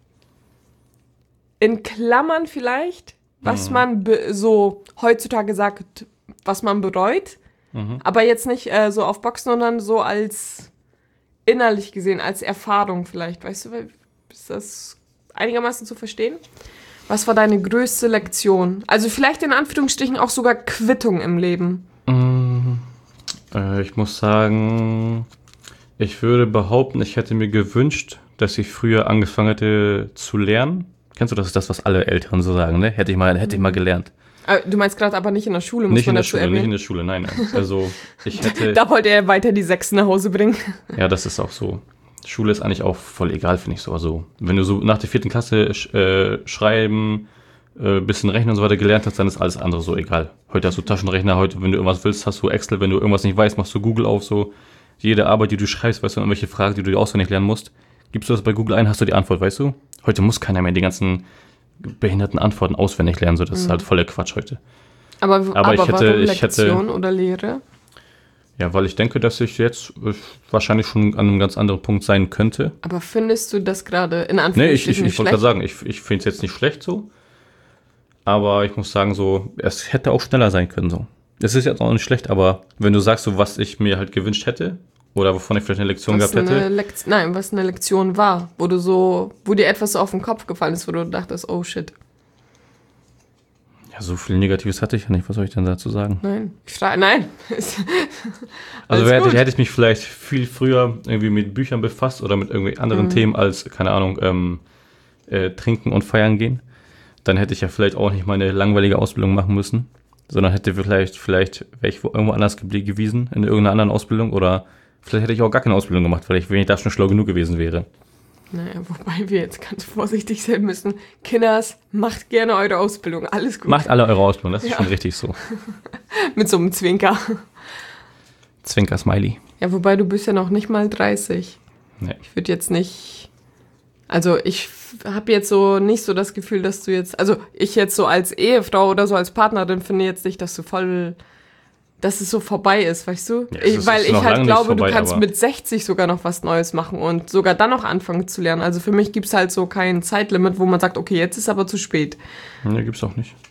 In Klammern vielleicht, was man be- so heutzutage sagt, was man bereut, aber jetzt nicht äh, so auf Boxen, sondern so als innerlich gesehen, als Erfahrung vielleicht. Weißt du, ist das einigermaßen zu verstehen? Was war deine größte Lektion? Also vielleicht in Anführungsstrichen auch sogar Quittung im Leben. Äh, ich muss sagen, ich würde behaupten, ich hätte mir gewünscht, dass ich früher angefangen hätte zu lernen. Kennst du das? Ist das, was alle Eltern so sagen, ne? Hätte ich mal, hätte ich mal gelernt. Äh, Du meinst gerade aber nicht in der Schule, muss Nicht man in der dazu Schule, nicht in erwähnen. der Schule, nein, nein. Also ich hätte, Da wollte er weiter die Sechs nach Hause bringen. ja, das ist auch so. Schule ist eigentlich auch voll egal, finde ich so. Also wenn du so nach der vierten Klasse sch- äh, schreiben, äh, bisschen rechnen und so weiter gelernt hast, dann ist alles andere so egal. Heute hast du Taschenrechner, heute, wenn du irgendwas willst, hast du Excel, wenn du irgendwas nicht weißt, machst du Google auf, so. Jede Arbeit, die du schreibst, weißt du, irgendwelche Fragen, die du dir auswendig lernen musst, gibst du das bei Google ein, hast du die Antwort, weißt du? Heute muss keiner mehr die ganzen behinderten Antworten auswendig lernen, so. Das ist halt voller Quatsch heute. Aber, Aber aber ich hätte- warum ich hätte- Lektion oder Lehre? Ja, weil ich denke, dass ich jetzt äh, wahrscheinlich schon an einem ganz anderen Punkt sein könnte. Aber findest du das gerade in Nee, Anführungsstrichen ich, ich, ich nicht wollte gerade schlecht? sagen, ich, ich finde es jetzt nicht schlecht so. Aber ich muss sagen, so, es hätte auch schneller sein können so. Es ist jetzt auch nicht schlecht, aber wenn du sagst, so was ich mir halt gewünscht hätte, oder wovon ich vielleicht eine Lektion Was gehabt eine hätte, Lekt Nein, was eine Lektion war, wo du so, wo dir etwas so auf den Kopf gefallen ist, wo du dachtest, oh shit. ja, so viel Negatives hatte ich ja nicht. Was soll ich denn dazu sagen? Nein. Ich frage, nein. Also Alles hätte, gut. hätte ich mich vielleicht viel früher irgendwie mit Büchern befasst oder mit irgendwie anderen Mhm. Themen als, keine Ahnung, ähm, äh, trinken und feiern gehen, dann hätte ich ja vielleicht auch nicht meine langweilige Ausbildung machen müssen, sondern hätte vielleicht, vielleicht wäre ich wo- irgendwo anders geblie- gewesen, in irgendeiner anderen Ausbildung, oder vielleicht hätte ich auch gar keine Ausbildung gemacht, weil ich, wenn ich da schon schlau genug gewesen wäre. Naja, wobei wir jetzt ganz vorsichtig sein müssen. Kinders, macht gerne eure Ausbildung. Alles gut. Macht alle eure Ausbildung, das ist Ja. schon richtig so. Mit so einem Zwinker. Zwinker Smiley. Ja, wobei du bist ja noch nicht mal dreißig. Nee. Ich würde jetzt nicht. Also ich habe jetzt so nicht so das Gefühl, dass du jetzt. Also ich jetzt so als Ehefrau oder so als Partnerin finde jetzt nicht, dass du voll. Dass es so vorbei ist, weißt du? Ja, es ich, ist- weil es ist ich noch halt lange nicht glaube, vorbei, du kannst aber- mit sechzig sogar noch was Neues machen und sogar dann noch anfangen zu lernen. Also für mich gibt es halt so kein Zeitlimit, wo man sagt, okay, jetzt ist aber zu spät. Nee, gibt's auch nicht.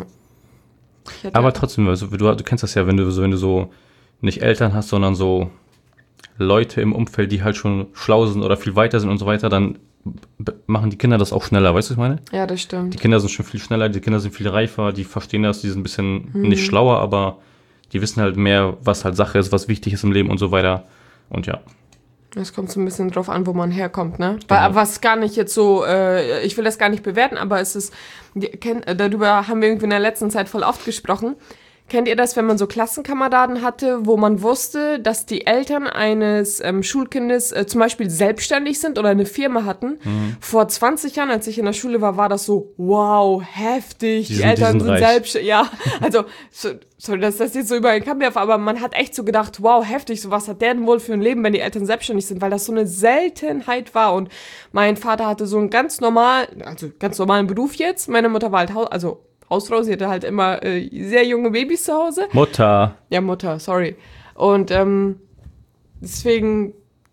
Ich hätte- Aber trotzdem, also, du, du kennst das ja, wenn du so, wenn du so nicht Eltern hast, sondern so Leute im Umfeld, die halt schon schlau sind oder viel weiter sind und so weiter, dann b- machen die Kinder das auch schneller, weißt du, was ich meine? Ja, das stimmt. Die Kinder sind schon viel schneller, die Kinder sind viel reifer, die verstehen das, die sind ein bisschen Mhm. nicht schlauer, aber die wissen halt mehr, was halt Sache ist, was wichtig ist im Leben und so weiter. Und ja, Es kommt so ein bisschen drauf an, wo man herkommt, ne? Genau. Wa- Was gar nicht jetzt so, äh, ich will das gar nicht bewerten, aber es ist, die- kennt, äh, darüber haben wir irgendwie in der letzten Zeit voll oft gesprochen. Kennt ihr das, wenn man so Klassenkameraden hatte, wo man wusste, dass die Eltern eines ähm, Schulkindes äh, zum Beispiel selbstständig sind oder eine Firma hatten? Mhm. Vor zwanzig Jahren, als ich in der Schule war, war das so, wow, heftig, Die die, sind- die Eltern sind sind, reich. selbstständig. Ja, also, so, sorry, dass das jetzt so über den Kamm werfe, aber man hat echt so gedacht, wow, heftig, so was hat der denn wohl für ein Leben, wenn die Eltern selbstständig sind, weil das so eine Seltenheit war. Und mein Vater hatte so einen ganz normal, also ganz normalen Beruf jetzt. Meine Mutter war halt, Haus, also Hausfrau, sie hatte halt immer äh, sehr junge Babys zu Hause. Mutter. Ja, Mutter, sorry. Und ähm, deswegen,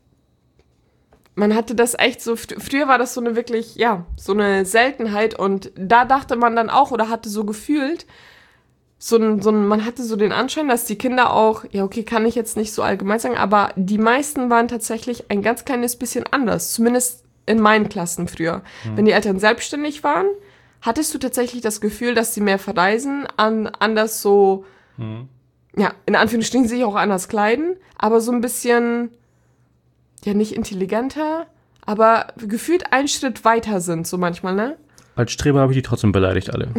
man hatte das echt so, fr- früher war das so eine wirklich, ja, so eine Seltenheit und da dachte man dann auch oder hatte so gefühlt, so ein, so ein, man hatte so den Anschein, dass die Kinder auch, ja okay, kann ich jetzt nicht so allgemein sagen, aber die meisten waren tatsächlich ein ganz kleines bisschen anders, zumindest in meinen Klassen früher. Wenn die Eltern selbstständig waren, hattest du tatsächlich das Gefühl, dass sie mehr verreisen, an, anders so, ja, in Anführungsstrichen sich auch anders kleiden, aber so ein bisschen, ja, nicht intelligenter, aber gefühlt einen Schritt weiter sind, so manchmal, ne? Als Streber habe ich die trotzdem beleidigt, alle.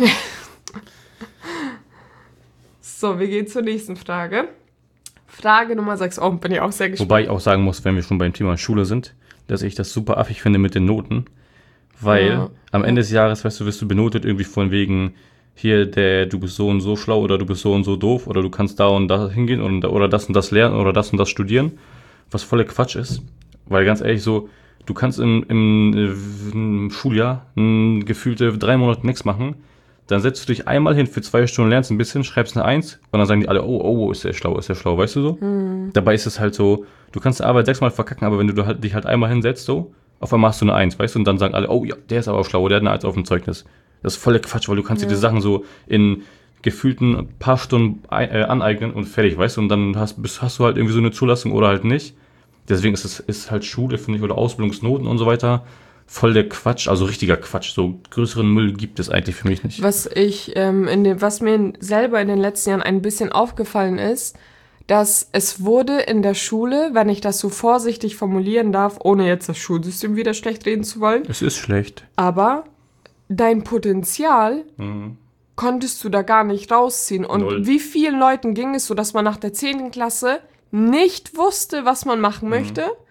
So, wir gehen zur nächsten Frage. Frage Nummer sechs. Oh, bin ich auch sehr gespannt. Wobei ich auch sagen muss, wenn wir schon beim Thema Schule sind, dass ich das super affig finde mit den Noten. Weil Ja. am Ende des Jahres, weißt du, wirst du benotet irgendwie von wegen, hier, der, du bist so und so schlau oder du bist so und so doof oder du kannst da und da hingehen und, oder das und das lernen oder das und das studieren, was voller Quatsch ist. Weil ganz ehrlich so, du kannst im, im, äh, im Schuljahr m, gefühlte drei Monate nichts machen, dann setzt du dich einmal hin für zwei Stunden, lernst ein bisschen, schreibst eine Eins und dann sagen die alle, oh, oh, ist der schlau, ist der schlau, weißt du so? Dabei ist es halt so, du kannst die Arbeit sechsmal verkacken, aber wenn du halt, dich halt einmal hinsetzt, so, auf einmal machst du eine Eins, weißt du, und dann sagen alle, oh ja, der ist aber auch schlau, der hat eine Eins auf dem Zeugnis. Das ist voller Quatsch, weil du kannst dir die Sachen so in gefühlten paar Stunden ein, äh, aneignen und fertig, weißt du, und dann hast, bist, hast du halt irgendwie so eine Zulassung oder halt nicht. Deswegen ist es ist halt Schule, finde ich, oder Ausbildungsnoten und so weiter, voll der Quatsch, also richtiger Quatsch. So größeren Müll gibt es eigentlich für mich nicht. Was ich, ähm, in dem, was mir selber in den letzten Jahren ein bisschen aufgefallen ist, dass es wurde in der Schule, wenn ich das so vorsichtig formulieren darf, ohne jetzt das Schulsystem wieder schlecht reden zu wollen, Es ist schlecht. aber dein Potenzial Mhm. konntest du da gar nicht rausziehen. Und Null. wie vielen Leuten ging es so, dass man nach der zehnten Klasse nicht wusste, was man machen möchte,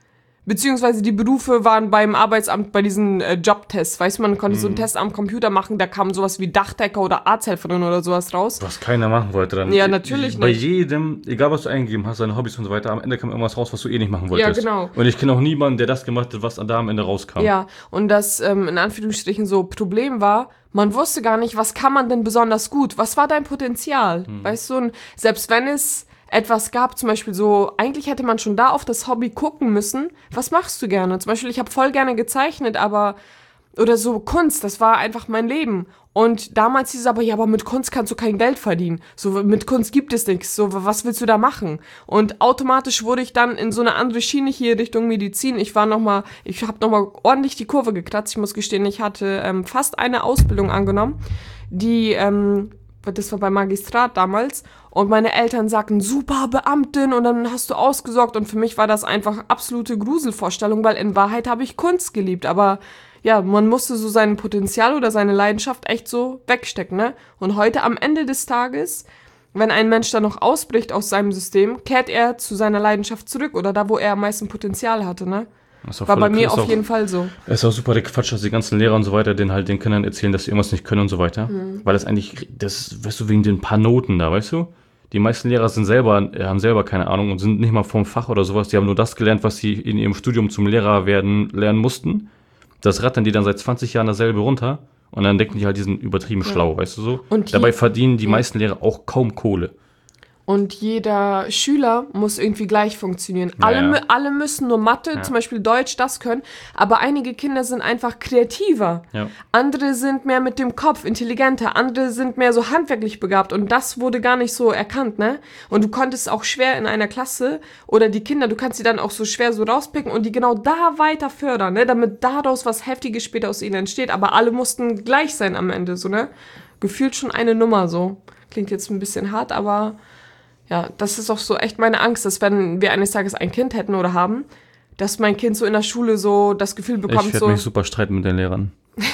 Beziehungsweise die Berufe waren beim Arbeitsamt bei diesen äh, Jobtests. Weißt du, man konnte mhm. so einen Test am Computer machen, da kam sowas wie Dachdecker oder Arzthelferin oder sowas raus. Was keiner machen wollte dann. Ja, natürlich Bei nicht. jedem, egal was du eingegeben hast, deine Hobbys und so weiter, am Ende kam irgendwas raus, was du eh nicht machen wolltest. Ja, genau. Und ich kenne auch niemanden, der das gemacht hat, was da am Ende rauskam. Ja, und das ähm, in Anführungsstrichen so Problem war, man wusste gar nicht, was kann man denn besonders gut? Was war dein Potenzial? Mhm. Weißt du, und selbst wenn es etwas gab, zum Beispiel so, eigentlich hätte man schon da auf das Hobby gucken müssen, was machst du gerne? Zum Beispiel, ich habe voll gerne gezeichnet, aber, oder so Kunst, das war einfach mein Leben. Und damals hieß es aber, ja, aber mit Kunst kannst du kein Geld verdienen. So, mit Kunst gibt es nichts. So, was willst du da machen? Und automatisch wurde ich dann in so eine andere Schiene hier Richtung Medizin. Ich war nochmal, ich habe nochmal ordentlich die Kurve gekratzt. Ich muss gestehen, ich hatte ähm, fast eine Ausbildung angenommen, die, ähm, das war beim Magistrat damals. Und meine Eltern sagten, super Beamtin, und dann hast du ausgesorgt. Und für mich war das einfach absolute Gruselvorstellung, weil in Wahrheit habe ich Kunst geliebt. Aber ja, man musste so sein Potenzial oder seine Leidenschaft echt so wegstecken, ne? Und heute am Ende des Tages, wenn ein Mensch dann noch ausbricht aus seinem System, kehrt er zu seiner Leidenschaft zurück oder da, wo er am meisten Potenzial hatte, ne? War bei mir auf jeden Fall so. Es ist auch super der Quatsch, dass die ganzen Lehrer und so weiter den halt den Kindern erzählen, dass sie irgendwas nicht können und so weiter. Mhm. Weil das eigentlich, das weißt du, wegen den paar Noten da, weißt du? Die meisten Lehrer sind selber, haben selber keine Ahnung und sind nicht mal vom Fach oder sowas. Die haben nur das gelernt, was sie in ihrem Studium zum Lehrer werden lernen mussten. Das rattern die dann seit zwanzig Jahren dasselbe runter und dann denken die halt, die sind übertrieben ja. schlau, weißt du so? Und dabei verdienen die ja. meisten Lehrer auch kaum Kohle. Und jeder Schüler muss irgendwie gleich funktionieren. Ja, alle, ja. alle müssen nur Mathe, ja. zum Beispiel Deutsch, das können. Aber einige Kinder sind einfach kreativer. Ja. Andere sind mehr mit dem Kopf, intelligenter. Andere sind mehr so handwerklich begabt. Und das wurde gar nicht so erkannt, ne? Und du konntest auch schwer in einer Klasse oder die Kinder, du kannst sie dann auch so schwer so rauspicken und die genau da weiter fördern, ne? Damit daraus was Heftiges später aus ihnen entsteht. Aber alle mussten gleich sein am Ende, so, ne? Gefühlt schon eine Nummer, so. Klingt jetzt ein bisschen hart, aber ja, das ist auch so echt meine Angst, dass wenn wir eines Tages ein Kind hätten oder haben, dass mein Kind so in der Schule so das Gefühl bekommt, ich werde so... mich super streiten mit den Lehrern.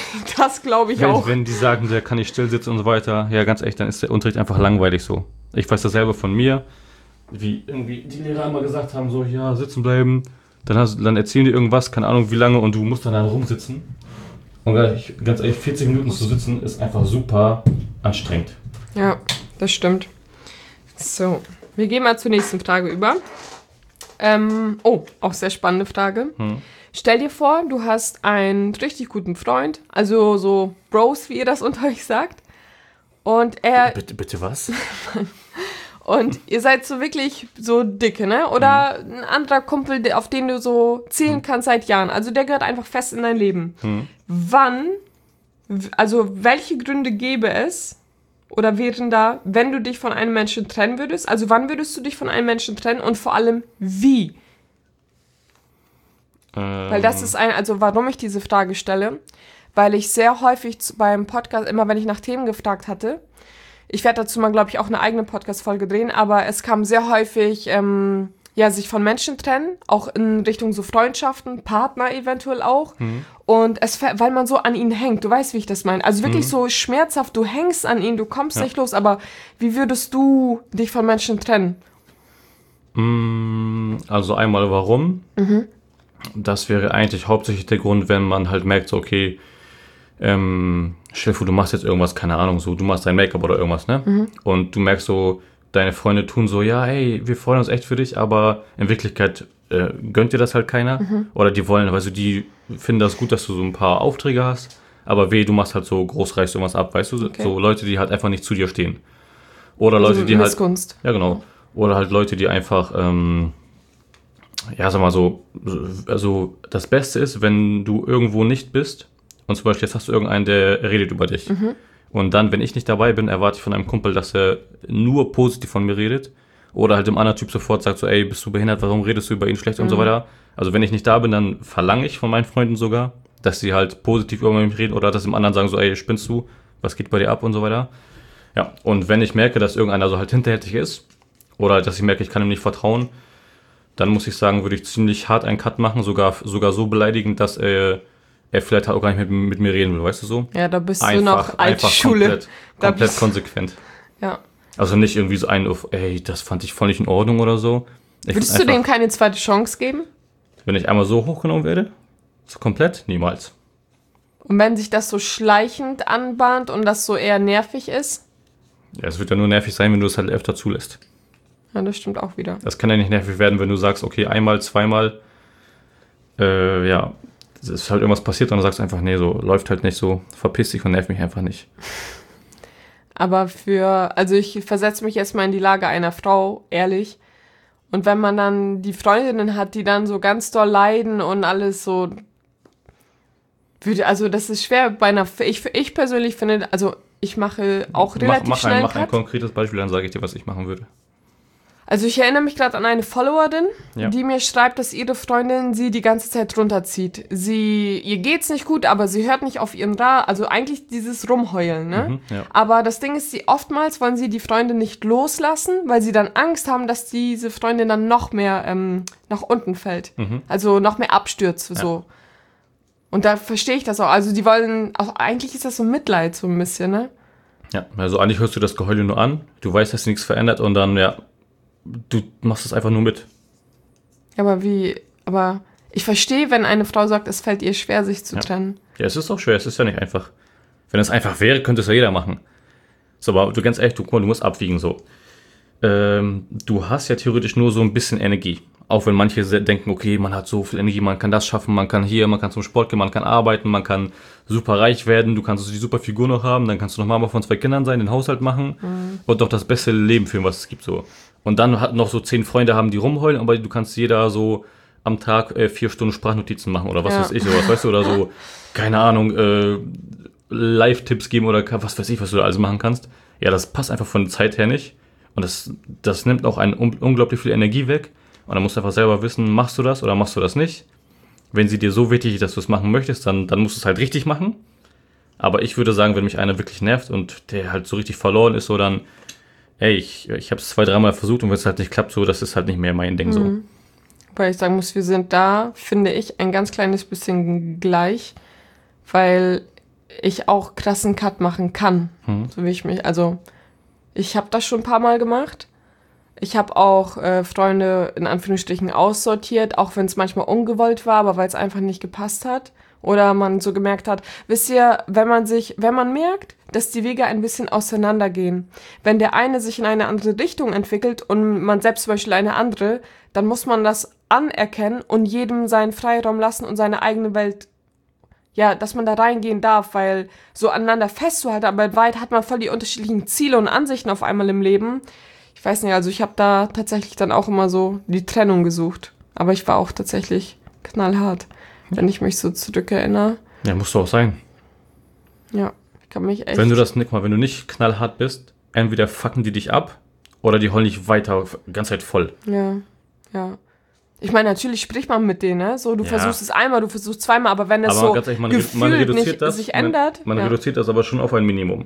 Das glaube ich wenn, auch. Wenn die sagen, der kann nicht still sitzen und so weiter, ja, ganz echt, dann ist der Unterricht einfach langweilig so. Ich weiß das selber von mir, wie irgendwie die Lehrer immer gesagt haben, so, ja, sitzen bleiben, dann, hast, dann erzählen die irgendwas, keine Ahnung wie lange, und du musst dann da rumsitzen. Und ganz ehrlich, vierzig Minuten zu sitzen ist einfach super anstrengend. Ja, das stimmt. So, wir gehen mal zur nächsten Frage über. Ähm, oh, auch sehr spannende Frage. Hm. Stell dir vor, du hast einen richtig guten Freund, also so Bros, wie ihr das unter euch sagt. Und er... Bitte, bitte was? Und ihr seid so wirklich so dicke, ne? Oder hm. ein anderer Kumpel, auf den du so zählen hm. kannst seit Jahren. Also der gehört einfach fest in dein Leben. Hm. Wann, also welche Gründe gäbe es, oder wären da, wenn du dich von einem Menschen trennen würdest? Also wann würdest du dich von einem Menschen trennen und vor allem wie? Ähm. Weil das ist ein, also warum ich diese Frage stelle, weil ich sehr häufig beim Podcast, immer wenn ich nach Themen gefragt hatte, ich werde dazu mal, glaube ich, auch eine eigene Podcast-Folge drehen, aber es kam sehr häufig, ähm, ja, sich von Menschen trennen, auch in Richtung so Freundschaften, Partner eventuell auch. Mhm. Und es, weil man so an ihnen hängt, du weißt, wie ich das meine. Also wirklich mhm. so schmerzhaft, du hängst an ihnen, du kommst ja. nicht los, aber wie würdest du dich von Menschen trennen? Also einmal warum? Mhm. Das wäre eigentlich hauptsächlich der Grund, wenn man halt merkt, so okay, ähm, stell dir vor, du machst jetzt irgendwas, keine Ahnung, so, du machst dein Make-up oder irgendwas, ne? Mhm. Und du merkst so, deine Freunde tun so, ja, hey, wir freuen uns echt für dich, aber in Wirklichkeit äh, gönnt dir das halt keiner. Mhm. Oder die wollen, also die finden das gut, dass du so ein paar Aufträge hast, aber weh, du machst halt so groß, reichst irgendwas ab, weißt du? Okay. So Leute, die halt einfach nicht zu dir stehen. Oder also Leute, die Missgunst. halt... Ja, genau. Oder halt Leute, die einfach, ähm, ja, sag mal so, also das Beste ist, wenn du irgendwo nicht bist und zum Beispiel jetzt hast du irgendeinen, der redet über dich. Mhm. Und dann, wenn ich nicht dabei bin, erwarte ich von einem Kumpel, dass er nur positiv von mir redet. Oder halt dem anderen Typ sofort sagt so, ey, bist du behindert, warum redest du über ihn schlecht mhm. und so weiter. Also wenn ich nicht da bin, dann verlange ich von meinen Freunden sogar, dass sie halt positiv über mich reden oder dass dem anderen sagen so, ey, spinnst du, was geht bei dir ab und so weiter. Ja, und wenn ich merke, dass irgendeiner so halt hinterhältig ist oder dass ich merke, ich kann ihm nicht vertrauen, dann muss ich sagen, würde ich ziemlich hart einen Cut machen, sogar, sogar so beleidigend, dass er... er vielleicht auch gar nicht mit, mit mir reden will, weißt du so? Ja, da bist einfach, du noch alte Schule. Komplett, komplett konsequent. Ja. Also nicht irgendwie so ein auf, ey, das fand ich voll nicht in Ordnung oder so. Ich Würdest du dem keine zweite Chance geben? Wenn ich einmal so hochgenommen werde, so komplett, niemals. Und wenn sich das so schleichend anbahnt und das so eher nervig ist? Ja, es wird ja nur nervig sein, wenn du es halt öfter zulässt. Ja, das stimmt auch wieder. Das kann ja nicht nervig werden, wenn du sagst, okay, einmal, zweimal, äh, ja, es ist halt irgendwas passiert und dann sagst du einfach, nee, so läuft halt nicht so, verpiss dich und nerv mich einfach nicht. Aber für, also ich versetze mich jetzt mal in die Lage einer Frau, ehrlich. Und wenn man dann die Freundinnen hat, die dann so ganz doll leiden und alles so, würde, also das ist schwer bei einer, ich, ich persönlich finde, also ich mache auch relativ mach, mach schnell ein, einen Mach ein Cut. konkretes Beispiel, dann sage ich dir, was ich machen würde. Also ich erinnere mich gerade an eine Followerin, Ja. die mir schreibt, dass ihre Freundin sie die ganze Zeit runterzieht. Sie, ihr geht's nicht gut, aber sie hört nicht auf ihren Rat. Also eigentlich dieses Rumheulen, ne? Mhm, ja. Aber das Ding ist, sie oftmals wollen sie die Freundin nicht loslassen, weil sie dann Angst haben, dass diese Freundin dann noch mehr ähm, nach unten fällt. Mhm. Also noch mehr abstürzt, so. Und da verstehe ich das auch. Also die wollen, auch, eigentlich ist das so Mitleid so ein bisschen, ne? Ja, also eigentlich hörst du das Geheule nur an, du weißt, dass sich nichts verändert und dann, ja, du machst es einfach nur mit. Aber wie, aber ich verstehe, wenn eine Frau sagt, es fällt ihr schwer, sich zu Ja. trennen. Ja, es ist auch schwer, es ist ja nicht einfach. Wenn es einfach wäre, könnte es ja jeder machen. So, aber du ganz ehrlich, du, guck mal, du musst abwiegen so. Ähm, du hast ja theoretisch nur so ein bisschen Energie. Auch wenn manche se- denken, okay, man hat so viel Energie, man kann das schaffen, man kann hier, man kann zum Sport gehen, man kann arbeiten, man kann super reich werden, du kannst die super Figur noch haben, dann kannst du noch Mama von zwei Kindern sein, den Haushalt machen und doch das beste Leben führen, was es gibt so. Und dann hat noch so zehn Freunde haben, die rumheulen, aber du kannst jeder so am Tag äh, vier Stunden Sprachnotizen machen oder was Ja. weiß ich, sowas, weißt du, oder so, keine Ahnung, äh, Live-Tipps geben oder was weiß ich, was du da alles machen kannst. Ja, das passt einfach von der Zeit her nicht. Und das, das nimmt auch einen un- unglaublich viel Energie weg. Und dann musst du einfach selber wissen, machst du das oder machst du das nicht. Wenn sie dir so wichtig ist, dass du es machen möchtest, dann, dann musst du es halt richtig machen. Aber ich würde sagen, wenn mich einer wirklich nervt und der halt so richtig verloren ist, so dann, ey, ich, ich habe es zwei, dreimal versucht und wenn es halt nicht klappt, so, das ist halt nicht mehr mein Ding so. Weil ich sagen muss, wir sind da, finde ich, ein ganz kleines bisschen gleich, weil ich auch krassen Cut machen kann. Mhm. So wie ich mich, also ich habe das schon ein paar Mal gemacht. Ich habe auch äh, Freunde in Anführungsstrichen aussortiert, auch wenn es manchmal ungewollt war, aber weil es einfach nicht gepasst hat. Oder man so gemerkt hat, wisst ihr, wenn man sich, wenn man merkt, dass die Wege ein bisschen auseinandergehen, wenn der eine sich in eine andere Richtung entwickelt und man selbst zum Beispiel eine andere, dann muss man das anerkennen und jedem seinen Freiraum lassen und seine eigene Welt, ja, dass man da reingehen darf, weil so aneinander festzuhalten, aber weit hat man voll die unterschiedlichen Ziele und Ansichten auf einmal im Leben. Ich weiß nicht, also ich habe da tatsächlich dann auch immer so die Trennung gesucht. Aber ich war auch tatsächlich knallhart, wenn ich mich so zurückerinnere. Ja, musst du auch sein. Ja, ich kann mich echt... Wenn du das nicht mal, wenn du nicht knallhart bist, entweder fucken die dich ab oder die heulen dich weiter die ganze Zeit voll. Ja, ja. Ich meine, natürlich spricht man mit denen, ne? So, du Ja. versuchst es einmal, du versuchst zweimal, aber wenn es Aber so ganz ehrlich, man, gefühlt man reduziert nicht das, sich man, ändert. man ja. reduziert das aber schon auf ein Minimum.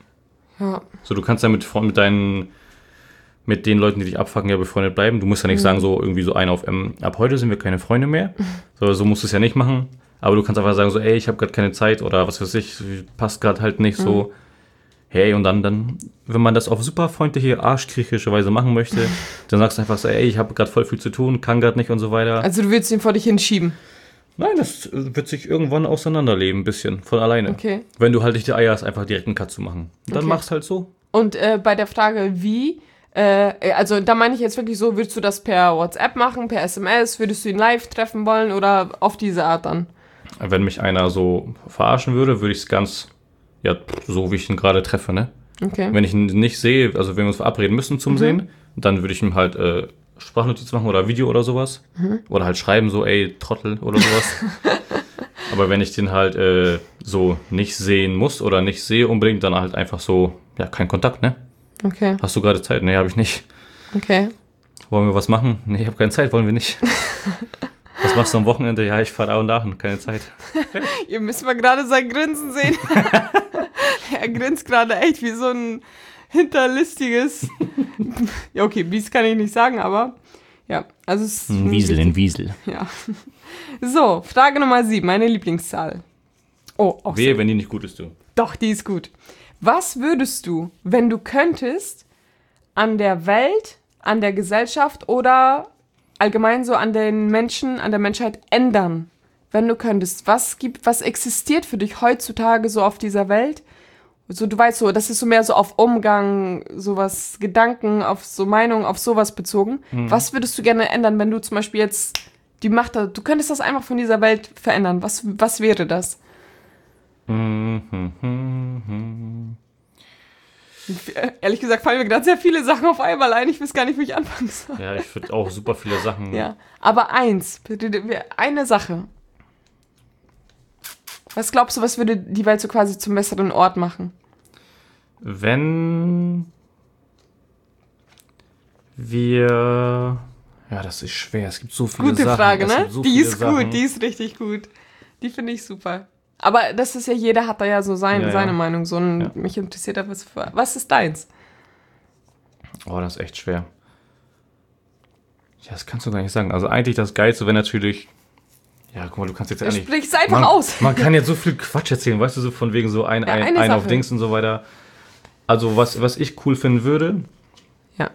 Ja. So, du kannst ja mit, mit deinen, mit den Leuten, die dich abfucken, ja befreundet bleiben. Du musst ja nicht Mhm. sagen, so irgendwie so ein auf, ähm, ab heute sind wir keine Freunde mehr. So, so musst du es ja nicht machen. Aber du kannst einfach sagen, so, ey, ich habe gerade keine Zeit oder was weiß ich, passt gerade halt nicht so. Hey, und dann, dann, wenn man das auf super freundliche, arschkriechische Weise machen möchte, dann sagst du einfach so, ey, ich habe gerade voll viel zu tun, kann gerade nicht und so weiter. Also du willst ihn vor dich hinschieben. Nein, das wird sich irgendwann auseinanderleben, ein bisschen, von alleine. Okay. Wenn du halt nicht die Eier hast, einfach direkt einen Cut zu machen. Dann Okay. machst halt so. Und äh, bei der Frage, wie, äh, also da meine ich jetzt wirklich so, würdest du das per WhatsApp machen, per S M S, würdest du ihn live treffen wollen oder auf diese Art dann? Wenn mich einer so verarschen würde, würde ich es ganz, ja, so wie ich ihn gerade treffe, ne? Okay. Wenn ich ihn nicht sehe, also wenn wir uns verabreden müssen zum Sehen, dann würde ich ihm halt äh, Sprachnotiz machen oder Video oder sowas. Oder halt schreiben so, ey, Trottel oder sowas. Aber wenn ich den halt äh, so nicht sehen muss oder nicht sehe unbedingt, dann halt einfach so, ja, kein Kontakt, ne? Okay, Hast du gerade Zeit? Nee, habe ich nicht. okay. Wollen wir was machen? Nee, ich habe keine Zeit, wollen wir nicht. Was machst du am Wochenende? Ja, ich fahre da und dahin, keine Zeit. Ihr müsst mal gerade sein Grinsen sehen. Er grinst gerade echt wie so ein hinterlistiges... ja, okay, Biest kann ich nicht sagen, aber... Ja, also es ist... ein Wiesel. Ja. So, Frage Nummer sieben, meine Lieblingszahl. Oh, auch Wehe, sehr. wenn die nicht gut ist, du. Doch, die ist gut. Was würdest du, wenn du könntest, an der Welt, an der Gesellschaft oder allgemein so an den Menschen, an der Menschheit ändern, wenn du könntest? Was gibt, was existiert für dich heutzutage so auf dieser Welt? So, du weißt so, das ist so mehr so auf Umgang, sowas, Gedanken, auf so Meinung, auf sowas bezogen. Mhm. Was würdest du gerne ändern, wenn du zum Beispiel jetzt die Macht hast? Du könntest das einfach von dieser Welt verändern. Was, was wäre das? Mhm. Ehrlich gesagt fallen mir gerade sehr viele Sachen auf einmal ein. Ich weiß gar nicht, wo ich anfangen soll. Ja, ich würde auch super viele Sachen... Ja, aber eins, eine Sache. Was glaubst du, was würde die Welt so quasi zum besseren Ort machen? Wenn wir... Ja, das ist schwer. Es gibt so viele Gute Sachen. Frage, ne? So die ist Sachen. gut, die ist richtig gut. Die finde ich super. Aber das ist ja, jeder hat da ja so sein, ja, seine ja. Meinung. So ein, ja. Mich interessiert da was für. Was ist deins? Oh, das ist echt schwer. Ja, das kannst du gar nicht sagen. Also eigentlich das Geilste wäre natürlich... Ja, guck mal, du kannst jetzt ja nicht... Sprich es einfach man, aus. Man kann jetzt so viel Quatsch erzählen, weißt du, so von wegen so ein, ja, ein, ein auf Dings und so weiter. Also was, was ich cool finden würde... Ja.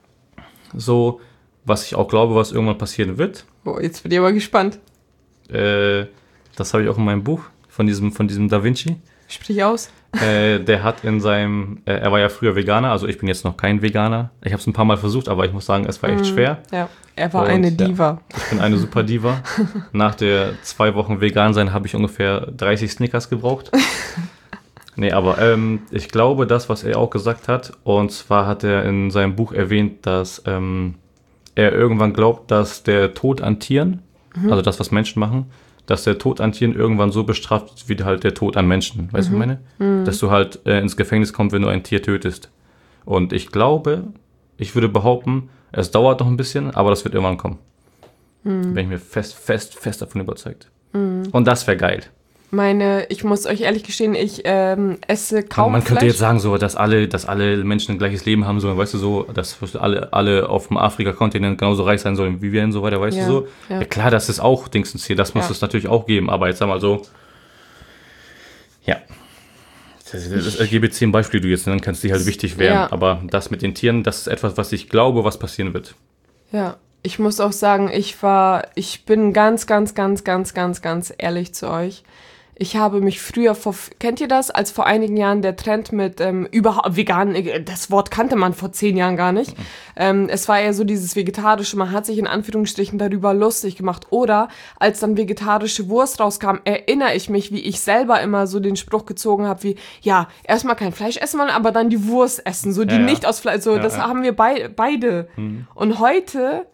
So, was ich auch glaube, was irgendwann passieren wird. Oh, jetzt bin ich aber gespannt. Äh, das habe ich auch in meinem Buch von diesem, von diesem Da Vinci. Sprich aus. Äh, der hat in seinem, äh, er war ja früher Veganer, also ich bin jetzt noch kein Veganer. Ich habe es ein paar Mal versucht, aber ich muss sagen, es war echt schwer. Ja, er war Und, eine Diva. Ja, ich bin eine super Diva. Nach der zwei Wochen vegan sein habe ich ungefähr dreißig Snickers gebraucht. Nee, aber ähm, ich glaube, das, was er auch gesagt hat, und zwar hat er in seinem Buch erwähnt, dass ähm, er irgendwann glaubt, dass der Tod an Tieren, mhm. also das, was Menschen machen, dass der Tod an Tieren irgendwann so bestraft wird wie halt der Tod an Menschen. Weißt du, mhm. was ich meine? Mhm. Dass du halt äh, ins Gefängnis kommst, wenn du ein Tier tötest. Und ich glaube, ich würde behaupten, es dauert noch ein bisschen, aber das wird irgendwann kommen. Mhm. Bin ich mir fest, fest, fest davon überzeugt. Mhm. Und das wäre geil. Meine, ich muss euch ehrlich gestehen, ich ähm, esse kaum Man, man könnte Fleisch. jetzt sagen, so, dass alle, dass alle Menschen ein gleiches Leben haben, so, weißt du, so, dass alle, alle auf dem Afrika-Kontinent genauso reich sein sollen wie wir und so weiter, weißt ja, du so. Ja. Ja, klar, das ist auch Dingsens hier, das muss ja. es natürlich auch geben, aber jetzt sag mal so, ja. Das, das, das gebe zehn Beispiele, die du jetzt nennen kannst, die halt wichtig wären, ja. aber das mit den Tieren, das ist etwas, was ich glaube, was passieren wird. Ja, ich muss auch sagen, ich war, ich bin ganz, ganz, ganz, ganz, ganz, ganz ehrlich zu euch. Ich habe mich früher, vor, kennt ihr das, als vor einigen Jahren der Trend mit ähm, überhaupt vegan, das Wort kannte man vor zehn Jahren gar nicht. Mhm. Ähm, es war eher so dieses Vegetarische, man hat sich in Anführungsstrichen darüber lustig gemacht. Oder als dann vegetarische Wurst rauskam, erinnere ich mich, wie ich selber immer so den Spruch gezogen habe, wie, ja, erstmal kein Fleisch essen wollen, aber dann die Wurst essen, so die ja, nicht aus Fleisch, so ja, das ja. haben wir bei, beide. Mhm. Und heute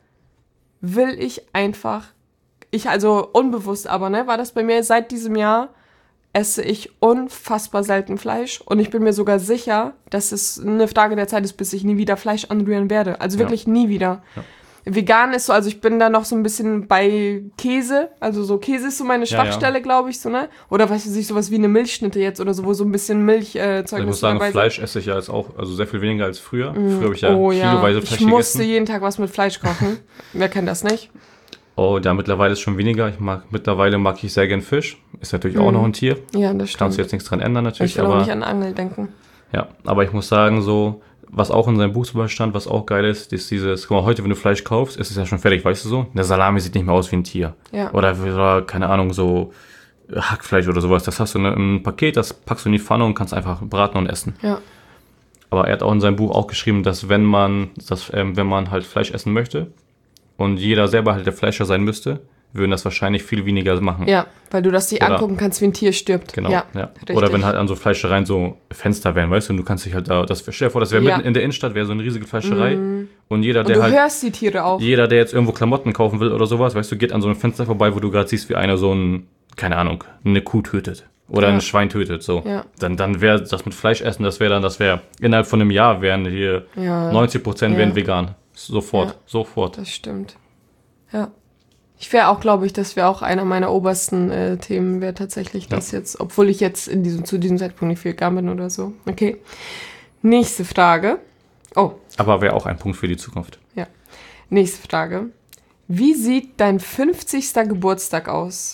will ich einfach... Ich, also unbewusst aber, ne, war das bei mir seit diesem Jahr, esse ich unfassbar selten Fleisch und ich bin mir sogar sicher, dass es eine Frage der Zeit ist, bis ich nie wieder Fleisch anrühren werde. Also wirklich ja. nie wieder. Ja. Vegan ist so, also ich bin da noch so ein bisschen bei Käse, also so Käse ist so meine Schwachstelle, ja, ja. glaube ich, so, ne? Oder weißt du, sich sowas wie eine Milchschnitte jetzt oder so, wo so ein bisschen Milchzeug äh, also ich muss sagen, Fleisch esse ich ja jetzt auch, also sehr viel weniger als früher. Mm, früher habe ich ja oh, kiloweise ja. Fleisch Ich musste gegessen. jeden Tag was mit Fleisch kochen. Wer kennt das nicht? Oh, ja, mittlerweile ist schon weniger. Ich mag, mittlerweile mag ich sehr gern Fisch. Ist natürlich mm. auch noch ein Tier. Ja, das stimmt. Kannst du jetzt nichts dran ändern, natürlich. Ich will aber, auch nicht an Angel denken. Ja, aber ich muss sagen, so, was auch in seinem Buch zum Beispiel stand, was auch geil ist, ist dieses, guck mal, heute, wenn du Fleisch kaufst, ist es ja schon fertig, weißt du so? Eine Salami sieht nicht mehr aus wie ein Tier. Ja. Oder, oder, keine Ahnung, so Hackfleisch oder sowas. Das hast du in einem Paket, das packst du in die Pfanne und kannst einfach braten und essen. Ja. Aber er hat auch in seinem Buch auch geschrieben, dass wenn man, dass, ähm, wenn man halt Fleisch essen möchte und jeder selber halt der Fleischer sein müsste, würden das wahrscheinlich viel weniger machen. Ja, weil du das dir Oder, angucken kannst, wie ein Tier stirbt. Genau, ja. ja. Oder wenn halt an so Fleischereien so Fenster wären, weißt du, und du kannst dich halt da, das, stell dir vor, das wäre ja. mitten in der Innenstadt, wäre so eine riesige Fleischerei mm. und jeder, der und du halt... du hörst die Tiere auch. Jeder, der jetzt irgendwo Klamotten kaufen will oder sowas, weißt du, geht an so einem Fenster vorbei, wo du gerade siehst, wie einer so ein, keine Ahnung, eine Kuh tötet. Oder ja. ein Schwein tötet, so. Ja. Dann, dann wäre das mit Fleisch essen, das wäre dann, das wäre, innerhalb von einem Jahr wären hier ja. neunzig Prozent ja. wären vegan. Sofort, ja. sofort. Das stimmt. Ja. Ich wäre auch, glaube ich, das wäre auch einer meiner obersten äh, Themen, wäre tatsächlich ja. das jetzt, obwohl ich jetzt in diesem, zu diesem Zeitpunkt nicht vegan bin oder so. Okay. Nächste Frage. Oh. Aber wäre auch ein Punkt für die Zukunft. Ja. Nächste Frage. Wie sieht dein fünfzigster Geburtstag aus?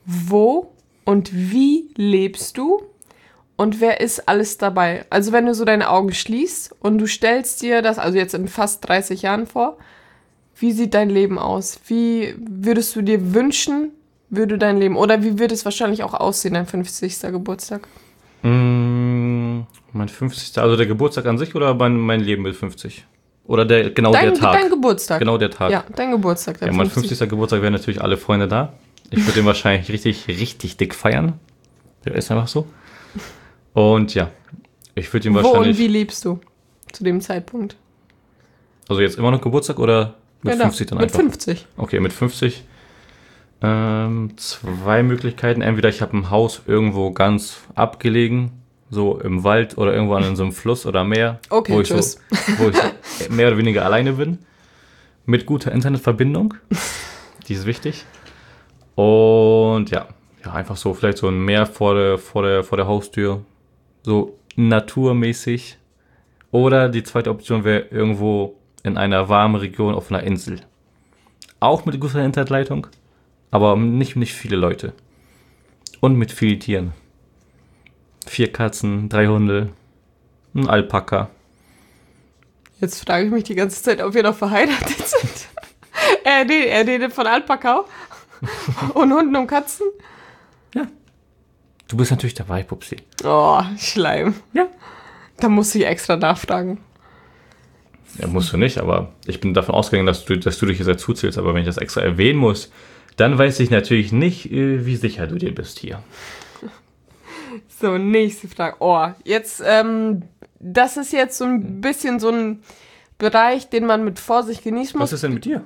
Wo und wie lebst du? Und wer ist alles dabei? Also wenn du so deine Augen schließt und du stellst dir das, also jetzt in fast dreißig Jahren vor, wie sieht dein Leben aus? Wie würdest du dir wünschen, würde dein Leben, oder wie wird es wahrscheinlich auch aussehen, dein fünfzigsten Geburtstag? Mm, mein fünfzigsten Also der Geburtstag an sich oder mein, mein Leben mit fünfzig? Oder der, genau dein, der Tag? Dein Geburtstag. Genau der Tag. Ja, dein Geburtstag. Ja, mein fünfzigsten Geburtstag wären natürlich alle Freunde da. Ich würde den wahrscheinlich richtig, richtig dick feiern. Der ist einfach so. Und ja, ich würde ihn Wo wahrscheinlich... und wie lebst du zu dem Zeitpunkt? Also jetzt immer noch Geburtstag oder mit ja, fünfzig dann mit einfach? Mit fünfzig. Okay, mit fünfzig. Ähm, zwei Möglichkeiten. Entweder ich habe ein Haus irgendwo ganz abgelegen, so im Wald oder irgendwo an so einem Fluss oder Meer, okay, wo, ich tschüss. so, wo ich mehr oder weniger alleine bin, mit guter Internetverbindung. Die ist wichtig. Und ja, ja, einfach so vielleicht so ein Meer vor der, vor der, vor der Haustür, so naturmäßig. Oder die zweite Option wäre irgendwo in einer warmen Region auf einer Insel. Auch mit guter Internetleitung, aber nicht, nicht viele Leute. Und mit vielen Tieren. Vier Katzen, drei Hunde, ein Alpaka. Jetzt frage ich mich die ganze Zeit, ob wir noch verheiratet sind. er, redet, er redet von Alpaka und Hunden und Katzen. Ja. Du bist natürlich dabei, Pupsi. Oh, Schleim. Ja. Da muss ich extra nachfragen. Ja, musst du nicht, aber ich bin davon ausgegangen, dass du, dass du dich jetzt dazu zählst. Aber wenn ich das extra erwähnen muss, dann weiß ich natürlich nicht, wie sicher du dir bist hier. So, nächste Frage. Oh, jetzt, ähm, das ist jetzt so ein bisschen so ein Bereich, den man mit Vorsicht genießen muss. Was ist denn mit dir?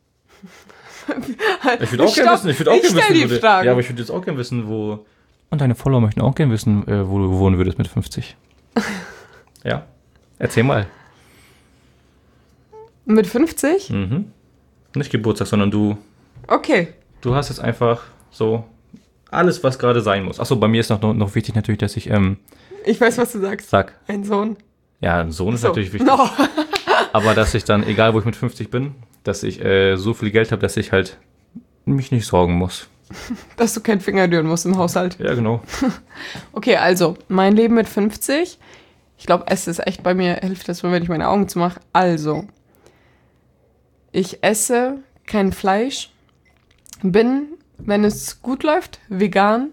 Ich würde auch gerne wissen, ich würde auch ich gerne wissen, die wo Fragen. Ja, aber ich würde jetzt auch gerne wissen, wo... Und deine Follower möchten auch gerne wissen, wo du wohnen würdest mit fünfzig. Ja, erzähl mal. Mit fünfzig? Mhm. Nicht Geburtstag, sondern du... Okay. Du hast jetzt einfach so alles, was gerade sein muss. Achso, bei mir ist noch, noch wichtig natürlich, dass ich... Ähm, ich weiß, was du sagst. Sag. Ein Sohn. Ja, ein Sohn ist so. natürlich wichtig. No. Aber dass ich dann, egal wo ich mit fünfzig bin, dass ich äh, so viel Geld habe, dass ich halt mich nicht sorgen muss. Dass du keinen Finger rühren musst im Haushalt. Ja, genau. Okay, also, mein Leben mit fünfzig. Ich glaube, es ist echt bei mir, hilft das, wenn ich meine Augen zumache. Also, ich esse kein Fleisch, bin, wenn es gut läuft, vegan.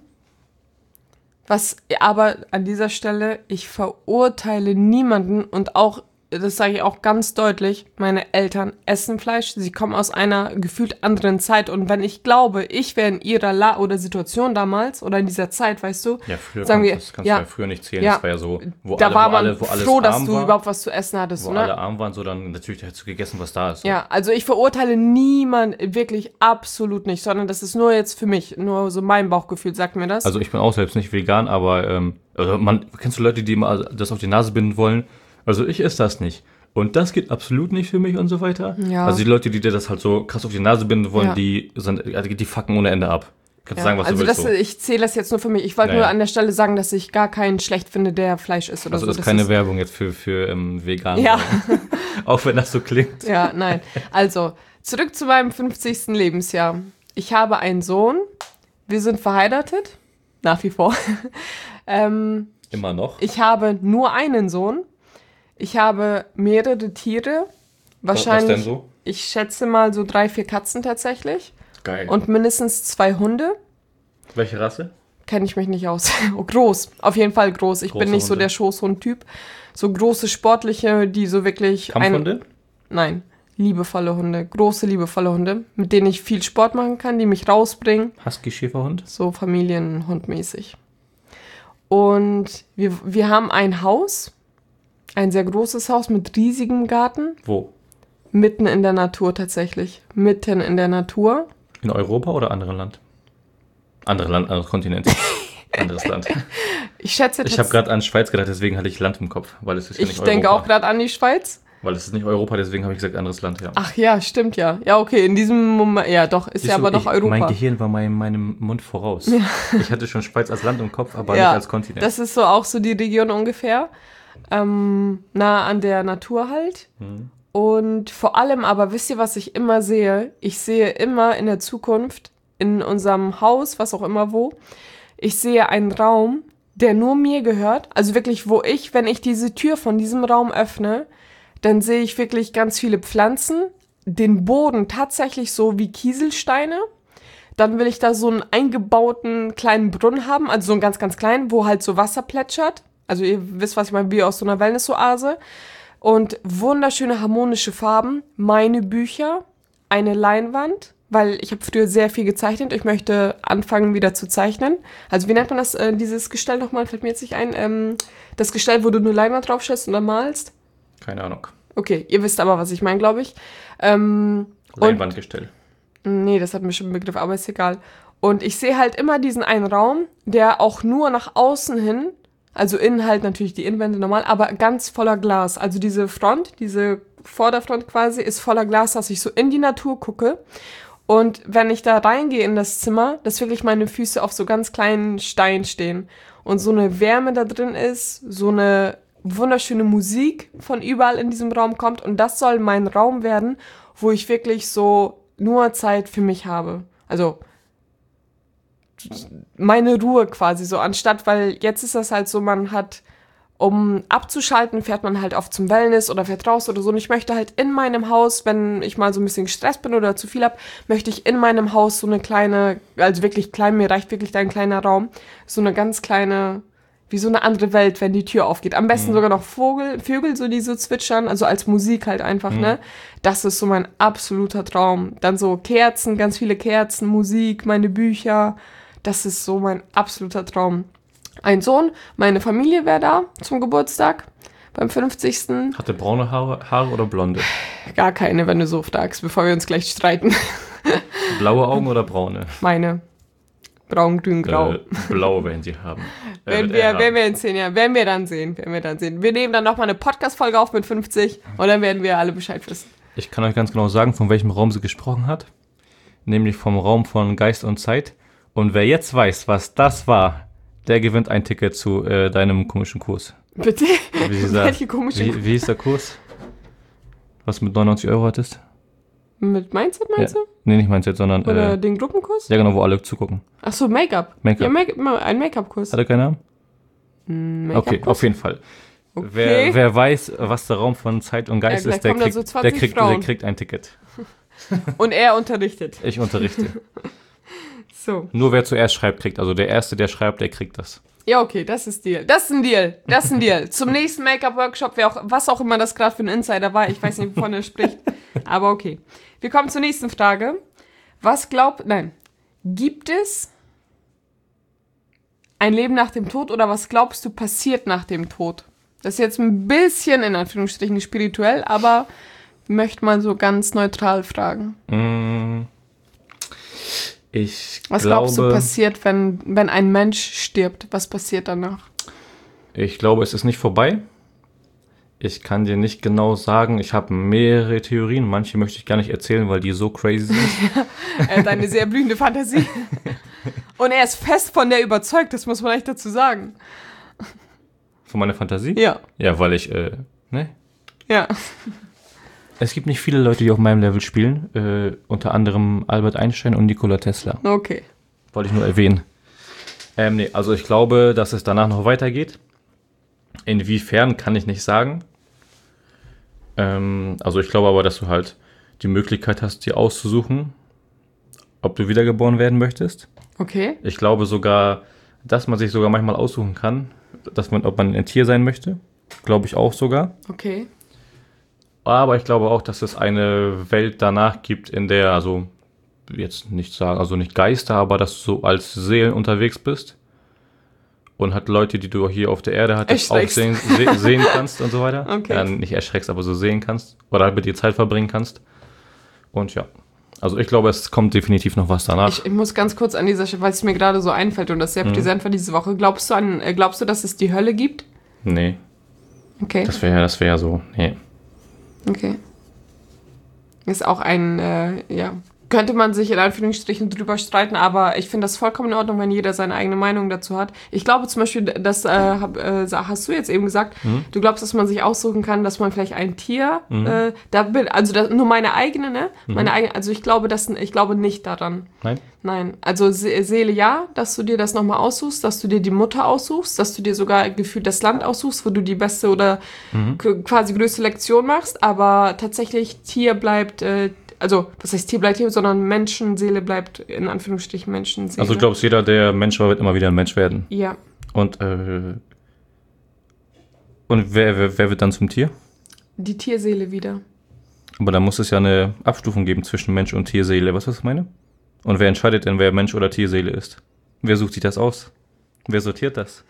Was aber an dieser Stelle, ich verurteile niemanden und auch, das sage ich auch ganz deutlich, meine Eltern essen Fleisch. Sie kommen aus einer gefühlt anderen Zeit und wenn ich glaube, ich wäre in ihrer La- oder Situation damals oder in dieser Zeit, weißt du, ja, früher sagen wir, das kannst ja, du ja früher nicht zählen. Ja, das war ja so, wo da alle, war wo man alle, wo alles froh, dass arm du war, überhaupt was zu essen hattest. wo Ne? alle arm waren, so dann natürlich hättest du gegessen, was da ist. So. Ja, also ich verurteile niemanden, wirklich absolut nicht, sondern das ist nur jetzt für mich, nur so mein Bauchgefühl sagt mir das. Also ich bin auch selbst nicht vegan, aber ähm, also man, kennst du Leute, die immer das auf die Nase binden wollen? Also ich esse das nicht. Und das geht absolut nicht für mich und so weiter. Ja. Also die Leute, die dir das halt so krass auf die Nase binden wollen, Ja. die sind, also die fucken ohne Ende ab. Kannst Ja, sagen, was also du willst. das, So. ich zähle das jetzt nur für mich. Ich wollte Naja. nur an der Stelle sagen, dass ich gar keinen schlecht finde, der Fleisch isst oder Also so. das ist keine Werbung jetzt für, für ähm, vegan. Ja. Auch wenn das so klingt. Ja, nein. Also, zurück zu meinem fünfzigsten Lebensjahr. Ich habe einen Sohn. Wir sind verheiratet. Nach wie vor. ähm, Immer noch. ich habe nur einen Sohn. Ich habe mehrere Tiere. Wahrscheinlich, Was denn so? ich schätze mal so drei, vier Katzen tatsächlich. Geil. Und mindestens zwei Hunde. welche Rasse? Kenne ich mich nicht aus. Oh, groß, auf jeden Fall groß. Ich Große bin nicht so Hunde. der Schoßhund-Typ. So große, sportliche, die so wirklich... Kampfhunde? Ein, nein, liebevolle Hunde. Große, liebevolle Hunde, mit denen ich viel Sport machen kann, die mich rausbringen. Husky-Schäferhund? So Familienhundmäßig. Und wir, wir haben ein Haus, ein sehr großes Haus mit riesigem Garten. Wo? Mitten in der Natur tatsächlich. Mitten in der Natur. In Europa oder anderen Land? Andere Land, anderes Kontinent. Anderes Land. Ich schätze... Ich habe gerade an Schweiz gedacht, deswegen hatte ich Land im Kopf, weil es ist ja Ich nicht Europa. denke auch gerade an die Schweiz. Weil es ist nicht Europa, deswegen habe ich gesagt anderes Land, ja. Ach ja, stimmt ja. Ja, okay, in diesem Moment, ja doch, ist Siehst ja du, aber doch ich, Europa. Mein Gehirn war mein, meinem Mund voraus. Ich hatte schon Schweiz als Land im Kopf, aber ja, nicht als Kontinent. Das ist so auch so die Region ungefähr. Ähm, nah an der Natur halt. Hm. Und vor allem aber, wisst ihr, was ich immer sehe? Ich sehe immer in der Zukunft, in unserem Haus, was auch immer wo, ich sehe einen Raum, der nur mir gehört. Also wirklich, wo ich, wenn ich diese Tür von diesem Raum öffne, dann sehe ich wirklich ganz viele Pflanzen, den Boden tatsächlich so wie Kieselsteine. Dann will ich da so einen eingebauten kleinen Brunnen haben, also so einen ganz, ganz kleinen, wo halt so Wasser plätschert. Also ihr wisst, was ich meine, wie aus so einer Wellness-Oase. Und wunderschöne harmonische Farben, meine Bücher, eine Leinwand, weil ich habe früher sehr viel gezeichnet. Ich möchte anfangen, wieder zu zeichnen. Also wie nennt man das, äh, dieses Gestell nochmal? Fällt mir jetzt nicht ein. Ähm, das Gestell, wo du eine Leinwand draufstellst und dann malst. Keine Ahnung. Okay, ihr wisst aber, was ich meine, glaube ich. Ähm, Leinwandgestell. Nee, das hat mir schon einen Begriff, aber ist egal. Und ich sehe halt immer diesen einen Raum, der auch nur nach außen hin, also innen halt natürlich die Innenwände normal, aber ganz voller Glas. Also diese Front, diese Vorderfront quasi, ist voller Glas, dass ich so in die Natur gucke. Und wenn ich da reingehe in das Zimmer, dass wirklich meine Füße auf so ganz kleinen Steinen stehen und so eine Wärme da drin ist, so eine wunderschöne Musik von überall in diesem Raum kommt. Und das soll mein Raum werden, wo ich wirklich so nur Zeit für mich habe. Also meine Ruhe quasi so, anstatt, weil jetzt ist das halt so, man hat, um abzuschalten, fährt man halt oft zum Wellness oder fährt raus oder so. Und ich möchte halt in meinem Haus, wenn ich mal so ein bisschen gestresst bin oder zu viel habe, möchte ich in meinem Haus so eine kleine, also wirklich klein, mir reicht wirklich ein kleiner Raum, so eine ganz kleine, wie so eine andere Welt, wenn die Tür aufgeht. Am besten mhm. sogar noch Vogel, Vögel, so die so zwitschern, also als Musik halt einfach, mhm. ne? Das ist so mein absoluter Traum. Dann so Kerzen, ganz viele Kerzen, Musik, meine Bücher. Das ist so mein absoluter Traum. Ein Sohn, meine Familie wäre da zum Geburtstag, beim fünfzigsten Hatte braune Haare, Haare oder blonde? Gar keine, wenn du so fragst, bevor wir uns gleich streiten. Blaue Augen oder braune? Meine. Braun, grün, grau. Äh, blau werden sie haben. Äh, werden, wir, werden wir in zehn Jahren, werden wir dann sehen, werden wir dann sehen. Wir nehmen dann nochmal eine Podcast-Folge auf mit fünfzig und dann werden wir alle Bescheid wissen. Ich kann euch ganz genau sagen, von welchem Raum sie gesprochen hat. Nämlich vom Raum von Geist und Zeit. Und wer jetzt weiß, was das war, der gewinnt ein Ticket zu äh, deinem komischen Kurs. Bitte? Wie, dieser, Welche komische wie, wie hieß der Kurs? Was du mit neunundneunzig Euro hattest? Mit Mindset meinst ja. du? Nee, nicht Mindset, sondern... Oder äh, den Gruppenkurs? Ja, genau, wo alle zugucken. Ach so, Make-up. Make-up. Ja, Make ein Make-up-Kurs. Hat er keinen Namen? Make-up-Kurs? Okay, auf jeden Fall. Okay. Wer, wer weiß, was der Raum von Zeit und Geist Ja, ist, der kommen da kriegt, so der, kriegt, der Frauen. kriegt ein Ticket. Und er unterrichtet. Ich unterrichte. So. Nur wer zuerst schreibt, kriegt. Also der Erste, der schreibt, der kriegt das. Ja, okay, das ist Deal. Das ist ein Deal. Das ist ein Deal. Zum nächsten Make-up-Workshop, wer auch, was auch immer das gerade für ein Insider war, ich weiß nicht, wovon er spricht. Aber okay. Wir kommen zur nächsten Frage. Was glaubt, nein, gibt es ein Leben nach dem Tod oder was glaubst du passiert nach dem Tod? Das ist jetzt ein bisschen in Anführungsstrichen spirituell, aber möchte man so ganz neutral fragen. Ich was glaube, glaubst du passiert, wenn, wenn ein Mensch stirbt? Was passiert danach? Ich glaube, es ist nicht vorbei. Ich kann dir nicht genau sagen. Ich habe mehrere Theorien. Manche möchte ich gar nicht erzählen, weil die so crazy sind. Er hat eine sehr blühende Fantasie. Und er ist fest von der überzeugt, das muss man echt dazu sagen. Von meiner Fantasie? Ja. Ja, weil ich, äh, ne? Ja. Es gibt nicht viele Leute, die auf meinem Level spielen. Äh, unter anderem Albert Einstein und Nikola Tesla. Okay. Wollte ich nur erwähnen. Ähm, nee, also ich glaube, dass es danach noch weitergeht. Inwiefern, kann ich nicht sagen. Ähm, also ich glaube aber, dass du halt die Möglichkeit hast, dir auszusuchen, ob du wiedergeboren werden möchtest. Okay. Ich glaube sogar, dass man sich sogar manchmal aussuchen kann, dass man, ob man ein Tier sein möchte. Glaube ich auch sogar. Okay. Aber ich glaube auch, dass es eine Welt danach gibt, in der, also jetzt nicht sagen, also nicht Geister, aber dass du so als Seelen unterwegs bist. Und hat Leute, die du hier auf der Erde hattest, auch sehen, se- sehen kannst und so weiter. Okay. Ja, nicht erschreckst, aber so sehen kannst. Oder halt mit dir Zeit verbringen kannst. Und ja. Also ich glaube, es kommt definitiv noch was danach. Ich, ich muss ganz kurz an dieser Stelle, weil es mir gerade so einfällt und das ist sehr präsent für diese Woche. Glaubst du an, äh, glaubst du, dass es die Hölle gibt? Nee. Okay. Das wäre das wär so, nee. Okay. Ist auch ein, äh, ja, könnte man sich in Anführungsstrichen drüber streiten, aber ich finde das vollkommen in Ordnung, wenn jeder seine eigene Meinung dazu hat. Ich glaube zum Beispiel, das äh, hab, äh, hast du jetzt eben gesagt, mhm. du glaubst, dass man sich aussuchen kann, dass man vielleicht ein Tier, mhm. äh, da bin, also das, nur meine eigene, ne? Mhm. Meine eigene, also ich glaube, das, ich glaube nicht daran. Nein? Nein. Also Se- Seele ja, dass du dir das nochmal aussuchst, dass du dir die Mutter aussuchst, dass du dir sogar gefühlt das Land aussuchst, wo du die beste oder mhm. k- quasi größte Lektion machst, aber tatsächlich Tier bleibt, äh, also, was heißt Tier bleibt Tier, sondern Menschenseele bleibt in Anführungsstrichen Menschenseele. Also du glaubst, jeder, der Mensch war, wird immer wieder ein Mensch werden? Ja. Und, äh, und wer, wer, wer wird dann zum Tier? Die Tierseele wieder. Aber da muss es ja eine Abstufung geben zwischen Mensch und Tierseele. Was ist das meine? Und wer entscheidet denn, wer Mensch oder Tierseele ist? Wer sucht sich das aus? Wer sortiert das?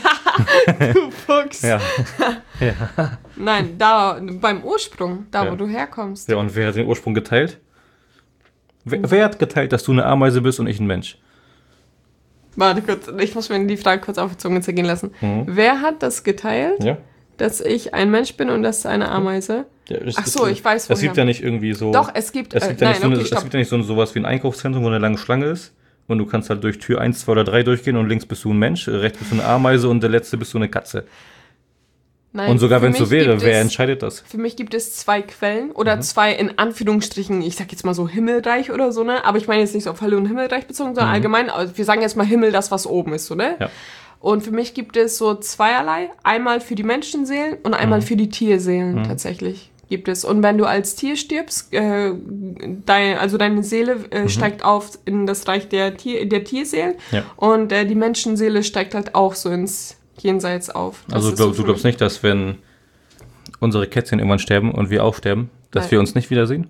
Du Fuchs. Ja. ja. Nein, da beim Ursprung, da ja. wo du herkommst. Ja, und wer hat den Ursprung geteilt? Wer, wer hat geteilt, dass du eine Ameise bist und ich ein Mensch? Warte kurz, ich muss mir die Frage kurz auf die Zunge zergehen lassen. Mhm. Wer hat das geteilt, ja. dass ich ein Mensch bin und das ist eine Ameise? Ja, es, Ach so, ich weiß, woher. Es gibt ja nicht irgendwie so... Doch, es gibt... Es gibt äh, ja nein, nicht, so, okay, eine, es gibt ja nicht so sowas wie ein Einkaufszentrum, wo eine lange Schlange ist. Und du kannst halt durch Tür eins, zwei oder drei durchgehen und links bist du ein Mensch, rechts bist du eine Ameise und der letzte bist du eine Katze. Nein, und sogar wenn es so wäre, wer es, entscheidet das? Für mich gibt es zwei Quellen oder mhm. zwei, in Anführungsstrichen, ich sag jetzt mal so Himmelreich oder so, ne? Aber ich meine jetzt nicht so auf Hölle und Himmelreich bezogen, sondern mhm. allgemein, also wir sagen jetzt mal Himmel, das was oben ist, so, ne? Ja. Und für mich gibt es so zweierlei, einmal für die Menschenseelen und einmal mhm. für die Tierseelen mhm. tatsächlich. Gibt es. Und wenn du als Tier stirbst, äh, dein, also deine Seele äh, mhm. steigt auf in das Reich der, Tier, der Tierseelen ja. und äh, die Menschenseele steigt halt auch so ins Jenseits auf. Das also glaub, so du glaubst nicht, dass wenn unsere Kätzchen irgendwann sterben und wir auch sterben, dass Nein. wir uns nicht wiedersehen?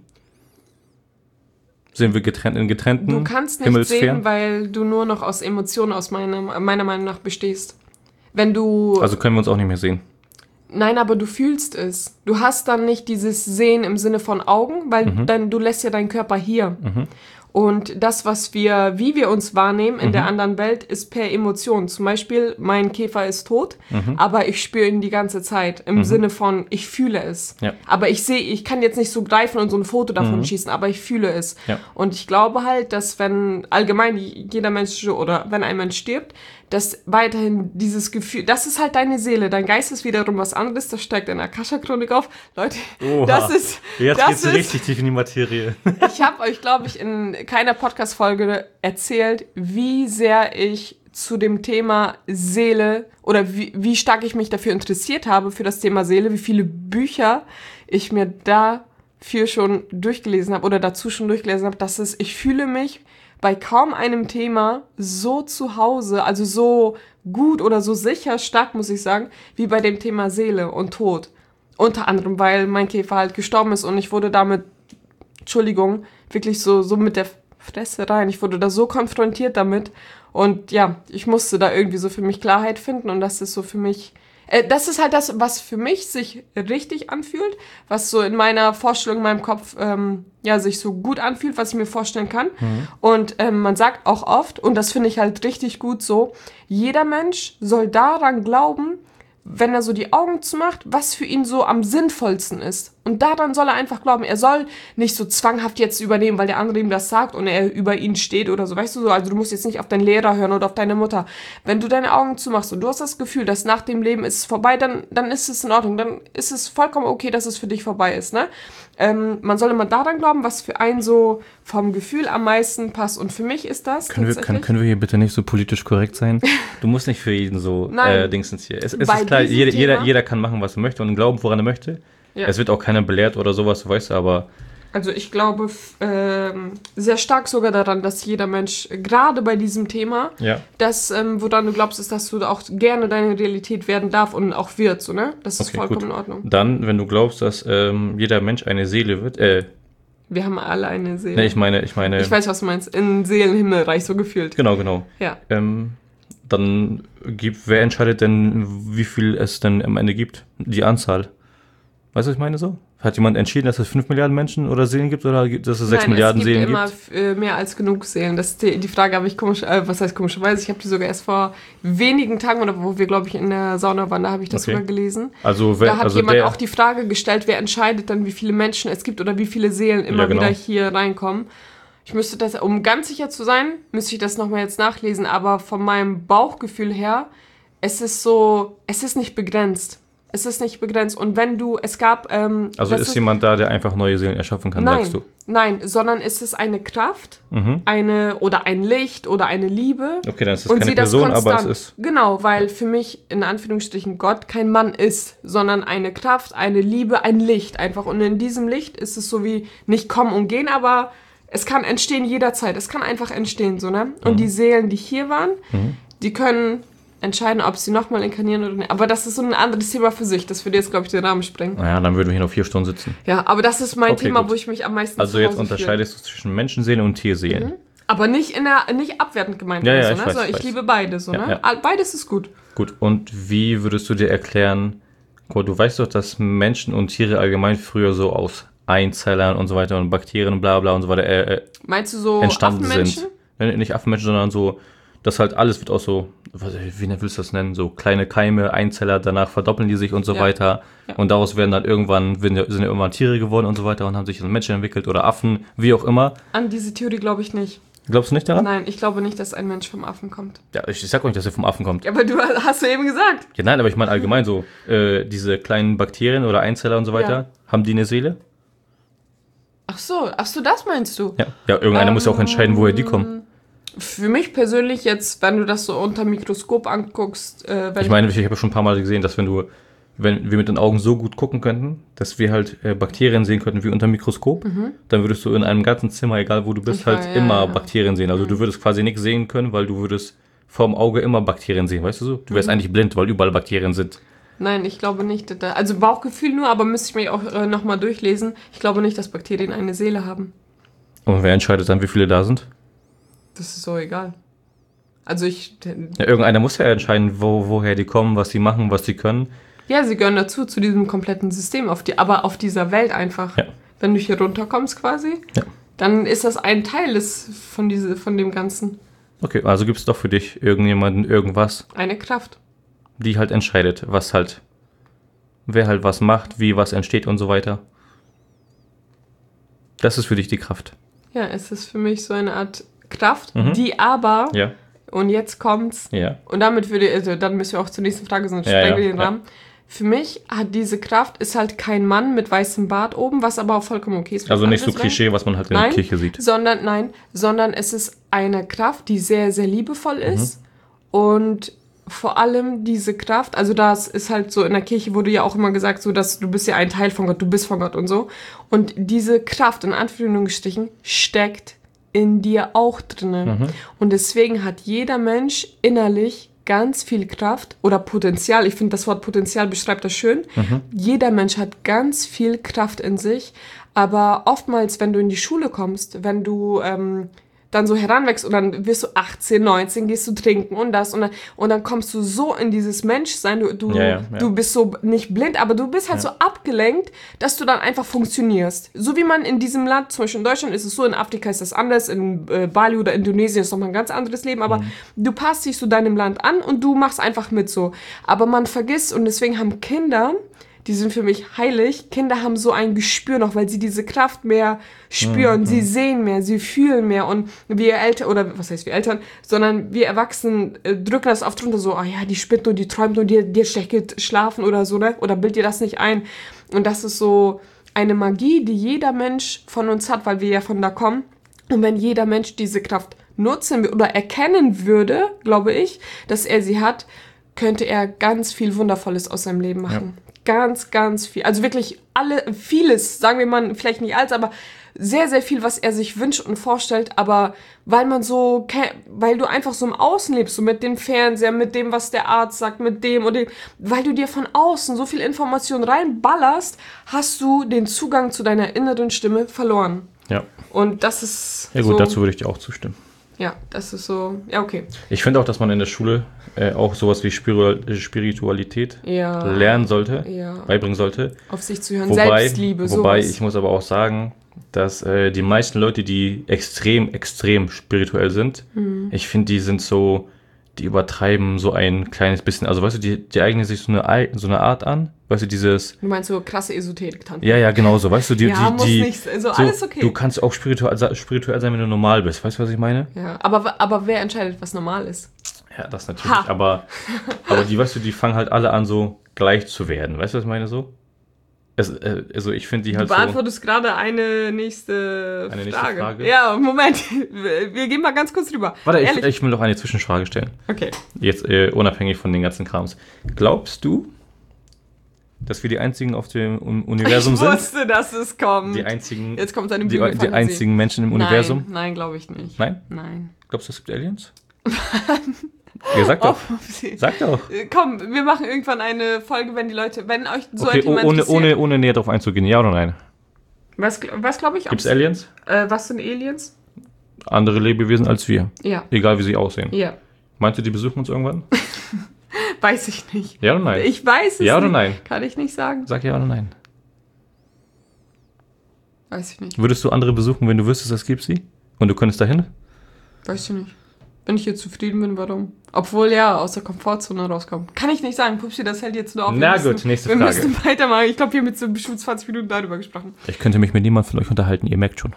Sind wir getrennt in getrennten Du kannst nicht sehen, weil du nur noch aus Emotionen aus meiner, meiner Meinung nach bestehst. Wenn du... Also können wir uns auch nicht mehr sehen? Nein, aber du fühlst es. Du hast dann nicht dieses Sehen im Sinne von Augen, weil mhm. dann, du lässt ja deinen Körper hier. Mhm. Und das, was wir, wie wir uns wahrnehmen in mhm. der anderen Welt, ist per Emotion. Zum Beispiel, mein Käfer ist tot, mhm. aber ich spüre ihn die ganze Zeit. Im mhm. Sinne von, ich fühle es. Ja. Aber ich sehe, ich kann jetzt nicht so greifen und so ein Foto davon mhm. schießen, aber ich fühle es. Ja. Und ich glaube halt, dass wenn allgemein jeder Mensch oder wenn ein Mensch stirbt, dass weiterhin dieses Gefühl, das ist halt deine Seele, dein Geist ist wiederum was anderes, das steigt in der Akasha-Chronik auf. Leute, Oha. das ist... Jetzt das geht's ist, richtig tief in die Materie. Ich habe euch, glaube ich, in keiner Podcast-Folge erzählt, wie sehr ich zu dem Thema Seele oder wie, wie stark ich mich dafür interessiert habe, für das Thema Seele, wie viele Bücher ich mir dafür schon durchgelesen habe oder dazu schon durchgelesen habe, dass es, ich fühle mich bei kaum einem Thema so zu Hause, also so gut oder so sicher, stark, muss ich sagen, wie bei dem Thema Seele und Tod. Unter anderem, weil mein Käfer halt gestorben ist und ich wurde damit, Entschuldigung, wirklich so, so mit der Fresse rein. Ich wurde da so konfrontiert damit und ja, ich musste da irgendwie so für mich Klarheit finden und das ist so für mich... Das ist halt das, was für mich sich richtig anfühlt, was so in meiner Vorstellung, in meinem Kopf, ähm, ja, sich so gut anfühlt, was ich mir vorstellen kann. Mhm. Und ähm, man sagt auch oft, und das finde ich halt richtig gut so, jeder Mensch soll daran glauben, wenn er so die Augen zumacht, was für ihn so am sinnvollsten ist. Und daran soll er einfach glauben. Er soll nicht so zwanghaft jetzt übernehmen, weil der andere ihm das sagt und er über ihn steht oder so. Weißt du so? Also du musst jetzt nicht auf deinen Lehrer hören oder auf deine Mutter. Wenn du deine Augen zumachst und du hast das Gefühl, dass nach dem Leben ist es vorbei, dann, dann ist es in Ordnung. Dann ist es vollkommen okay, dass es für dich vorbei ist, ne? Ähm, man soll immer daran glauben, was für einen so vom Gefühl am meisten passt. Und für mich ist das Können, wir, können, können wir hier bitte nicht so politisch korrekt sein? Du musst nicht für jeden so äh, Dingsens hier. Es, es ist klar, jeder, jeder, jeder kann machen, was er möchte und glauben, woran er möchte. Ja. Es wird auch keiner belehrt oder sowas, du weißt, aber... Also ich glaube ähm, sehr stark sogar daran, dass jeder Mensch, gerade bei diesem Thema, ja. das, ähm, woran du glaubst, ist, dass du auch gerne deine Realität werden darf und auch wird, so, ne? Das ist okay, vollkommen gut. In Ordnung. Dann, wenn du glaubst, dass ähm, jeder Mensch eine Seele wird, äh... Wir haben alle eine Seele. Ne, ich meine, ich meine... Ich weiß, was du meinst. In Seelenhimmelreich, so gefühlt. Genau, genau. Ja. Ähm, dann gibt, wer entscheidet denn, wie viel es denn am Ende gibt? Die Anzahl. Weißt du, was ich meine so? Hat jemand entschieden, dass es fünf Milliarden Menschen oder Seelen gibt oder dass es sechs Milliarden Seelen gibt? Nein, es gibt immer mehr als genug Seelen. Das die, die Frage habe ich komisch, äh, was heißt komischerweise, ich habe die sogar erst vor wenigen Tagen, oder wo wir, glaube ich, in der Sauna waren, da habe ich das okay. sogar gelesen. Also wer, da hat also jemand der, auch die Frage gestellt, wer entscheidet dann, wie viele Menschen es gibt oder wie viele Seelen immer ja, genau. wieder hier reinkommen. Ich müsste das, um ganz sicher zu sein, müsste ich das nochmal jetzt nachlesen, aber von meinem Bauchgefühl her, es ist so, es ist nicht begrenzt. Es ist nicht begrenzt. Und wenn du, es gab... Ähm, also ist, ist jemand da, der einfach neue Seelen erschaffen kann, nein, sagst du? Nein, sondern es ist eine Kraft, mhm. eine oder ein Licht oder eine Liebe. Okay, dann ist es und keine sie das Person, konstant, aber es ist... Genau, weil für mich in Anführungsstrichen Gott kein Mann ist, sondern eine Kraft, eine Liebe, ein Licht einfach. Und in diesem Licht ist es so wie nicht kommen und gehen, aber es kann entstehen jederzeit. Es kann einfach entstehen, so, ne? Und mhm. die Seelen, die hier waren, mhm. die können... entscheiden, ob sie nochmal inkarnieren oder nicht. Aber das ist so ein anderes Thema für sich. Das würde jetzt, glaube ich, den Rahmen sprengen. Naja, dann würden wir hier noch vier Stunden sitzen. Ja, aber das ist mein okay, Thema, gut. wo ich mich am meisten Also jetzt unterscheidest fühle. Du zwischen Menschenseelen und Tierseelen. Mhm. Aber nicht in der, nicht abwertend gemeint. Ja, ja, so, ich ne? weiß, so, ich ich weiß. liebe beide. So, ja, ne? ja. Beides ist gut. Gut, und wie würdest du dir erklären, du weißt doch, dass Menschen und Tiere allgemein früher so aus Einzellern und so weiter und Bakterien und bla bla und so weiter äh, Meinst du so entstanden Affenmenschen? sind. Nicht Affenmenschen, sondern so, das halt alles wird auch so, wie willst du das nennen, so kleine Keime, Einzeller, danach verdoppeln die sich und so ja. weiter. Ja. Und daraus werden dann irgendwann, sind ja irgendwann Tiere geworden und so weiter und haben sich dann Menschen entwickelt oder Affen, wie auch immer. An diese Theorie glaube ich nicht. Glaubst du nicht daran? Nein, ich glaube nicht, dass ein Mensch vom Affen kommt. Ja, ich, ich sag auch nicht, dass er vom Affen kommt. Ja, aber du hast du eben gesagt. Ja, nein, aber ich meine allgemein so, äh, diese kleinen Bakterien oder Einzeller und so weiter, ja. haben die eine Seele? Ach so, ach so, das meinst du? Ja, ja irgendeiner ähm, muss ja auch entscheiden, woher die kommen. Für mich persönlich jetzt, wenn du das so unter Mikroskop anguckst... Äh, wenn ich meine, ich habe schon ein paar Mal gesehen, dass wenn du, wenn wir mit den Augen so gut gucken könnten, dass wir halt äh, Bakterien sehen könnten wie unter Mikroskop, mhm. dann würdest du in einem ganzen Zimmer, egal wo du bist, ich halt war, ja, immer ja. Bakterien sehen. Also mhm. du würdest quasi nichts sehen können, weil du würdest vorm Auge immer Bakterien sehen, weißt du so? Du wärst mhm. eigentlich blind, weil überall Bakterien sind. Nein, ich glaube nicht. Da, also Bauchgefühl nur, aber müsste ich mir auch äh, nochmal durchlesen. Ich glaube nicht, dass Bakterien eine Seele haben. Und wer entscheidet dann, wie viele da sind? Das ist so egal. Also ich... Ja, irgendeiner muss ja entscheiden, wo, woher die kommen, was sie machen, was sie können. Ja, sie gehören dazu, zu diesem kompletten System, auf die, aber auf dieser Welt einfach. Ja. Wenn du hier runterkommst quasi, ja. dann ist das ein Teil des, von, diese, von dem Ganzen. Okay, also gibt es doch für dich irgendjemanden, irgendwas. Eine Kraft. Die halt entscheidet, was halt, wer halt was macht, wie was entsteht und so weiter. Das ist für dich die Kraft. Ja, es ist für mich so eine Art Kraft, mhm. die aber, ja. und jetzt kommt's, ja. und damit würde, also dann müssen wir auch zur nächsten Frage, sonst ja, sprengen wir ja, den Rahmen. Ja. Für mich hat diese Kraft, ist halt kein Mann mit weißem Bart oben, was aber auch vollkommen okay ist. Also nicht so Klischee, was man halt in nein, der Kirche sieht. Sondern, nein, sondern es ist eine Kraft, die sehr, sehr liebevoll ist mhm. und vor allem diese Kraft, also das ist halt so, in der Kirche wurde ja auch immer gesagt, so, dass du bist ja ein Teil von Gott, du bist von Gott und so. Und diese Kraft, in Anführungsstrichen, steckt in dir auch drinnen. Mhm. Und deswegen hat jeder Mensch innerlich ganz viel Kraft oder Potenzial. Ich finde, das Wort Potenzial beschreibt das schön. Mhm. Jeder Mensch hat ganz viel Kraft in sich. Aber oftmals, wenn du in die Schule kommst, wenn du ähm, dann so heranwächst und dann wirst du achtzehn, neunzehn, gehst du trinken und das und dann, und dann kommst du so in dieses Menschsein, du, du, ja, ja, ja. du bist so nicht blind, aber du bist halt ja. so abgelenkt, dass du dann einfach funktionierst. So wie man in diesem Land, zum Beispiel in Deutschland ist es so, in Afrika ist das anders, in äh, Bali oder Indonesien ist nochmal ein ganz anderes Leben, aber mhm. du passt dich so deinem Land an und du machst einfach mit so. Aber man vergisst und deswegen haben Kinder, die sind für mich heilig. Kinder haben so ein Gespür noch, weil sie diese Kraft mehr spüren. Mhm. Sie sehen mehr, sie fühlen mehr. Und wir Eltern, oder was heißt wir Eltern, sondern wir Erwachsenen äh, drücken das oft drunter so, ah ja, die spinnt nur, die träumt nur, dir, dir schlecht geht schlafen oder so, ne? Oder bild dir das nicht ein. Und das ist so eine Magie, die jeder Mensch von uns hat, weil wir ja von da kommen. Und wenn jeder Mensch diese Kraft nutzen oder erkennen würde, glaube ich, dass er sie hat, könnte er ganz viel Wundervolles aus seinem Leben machen. Ja. Ganz, ganz viel. Also wirklich alle, vieles, sagen wir mal, vielleicht nicht alles, aber sehr, sehr viel, was er sich wünscht und vorstellt. Aber weil man so, weil du einfach so im Außen lebst, so mit dem Fernseher, mit dem, was der Arzt sagt, mit dem und dem, weil du dir von außen so viel Information reinballerst, hast du den Zugang zu deiner inneren Stimme verloren. Ja. Und das ist ja gut, so, dazu würde ich dir auch zustimmen. Ja, das ist so, ja, okay. Ich finde auch, dass man in der Schule äh, auch sowas wie Spiritualität ja. lernen sollte, ja. beibringen sollte. Auf sich zu hören, wobei, Selbstliebe, sowas. Wobei, ich muss aber auch sagen, dass äh, die meisten Leute, die extrem, extrem spirituell sind, mhm. ich finde, die sind so, die übertreiben so ein kleines bisschen. Also, weißt du, die, die eignen sich so eine, Ei- so eine Art an. Weißt du, dieses... Du meinst so krasse Esoterik-Tanten? Ja, ja, genau so. Weißt du, die... Ja, die, muss die nicht, so, alles okay. Du kannst auch spirituell, spirituell sein, wenn du normal bist. Weißt du, was ich meine? Ja, aber, aber wer entscheidet, was normal ist? Ja, das natürlich. Ha. Aber, aber die, weißt du, die fangen halt alle an, so gleich zu werden. Weißt du, was ich meine so? Es, äh, also ich finde die halt Du beantwortest so gerade eine nächste eine nächste Frage. Frage. Ja, Moment. Wir gehen mal ganz kurz rüber. Warte, ich, ich will noch eine Zwischenfrage stellen. Okay. Jetzt äh, unabhängig von den ganzen Krams. Glaubst du, dass wir die einzigen auf dem Universum ich sind? Ich wusste, dass es kommt. Die einzigen, Jetzt kommt eine die, die einzigen Menschen im nein, Universum? Nein, glaube ich nicht. Nein? Nein. Glaubst du, es gibt Aliens? Ja, sag doch. Oh, sag doch. Komm, wir machen irgendwann eine Folge, wenn die Leute, wenn euch so okay, ein Thema ohne, ohne, ohne näher drauf einzugehen, ja oder nein? Was, was glaube ich? Gibt es Aliens? Äh, was sind Aliens? Andere Lebewesen als wir. Ja. Egal, wie sie aussehen. Ja. Meinst du, die besuchen uns irgendwann? Weiß ich nicht. Ja oder nein? Ich weiß es nicht. Ja oder nein? Kann ich nicht sagen. Sag ja oder nein. Weiß ich nicht. Würdest du andere besuchen, wenn du wüsstest, es gibt sie? Und du könntest dahin? Weiß ich nicht. Wenn ich jetzt zufrieden bin, warum? Obwohl, ja, aus der Komfortzone rauskommen. Kann ich nicht sagen. Pupsi, das hält jetzt nur auf. Na müssen, gut, nächste wir Frage. Wir müssen weitermachen. Ich glaube, wir haben jetzt so bestimmt zwanzig Minuten darüber gesprochen. Ich könnte mich mit niemandem von euch unterhalten, ihr merkt schon.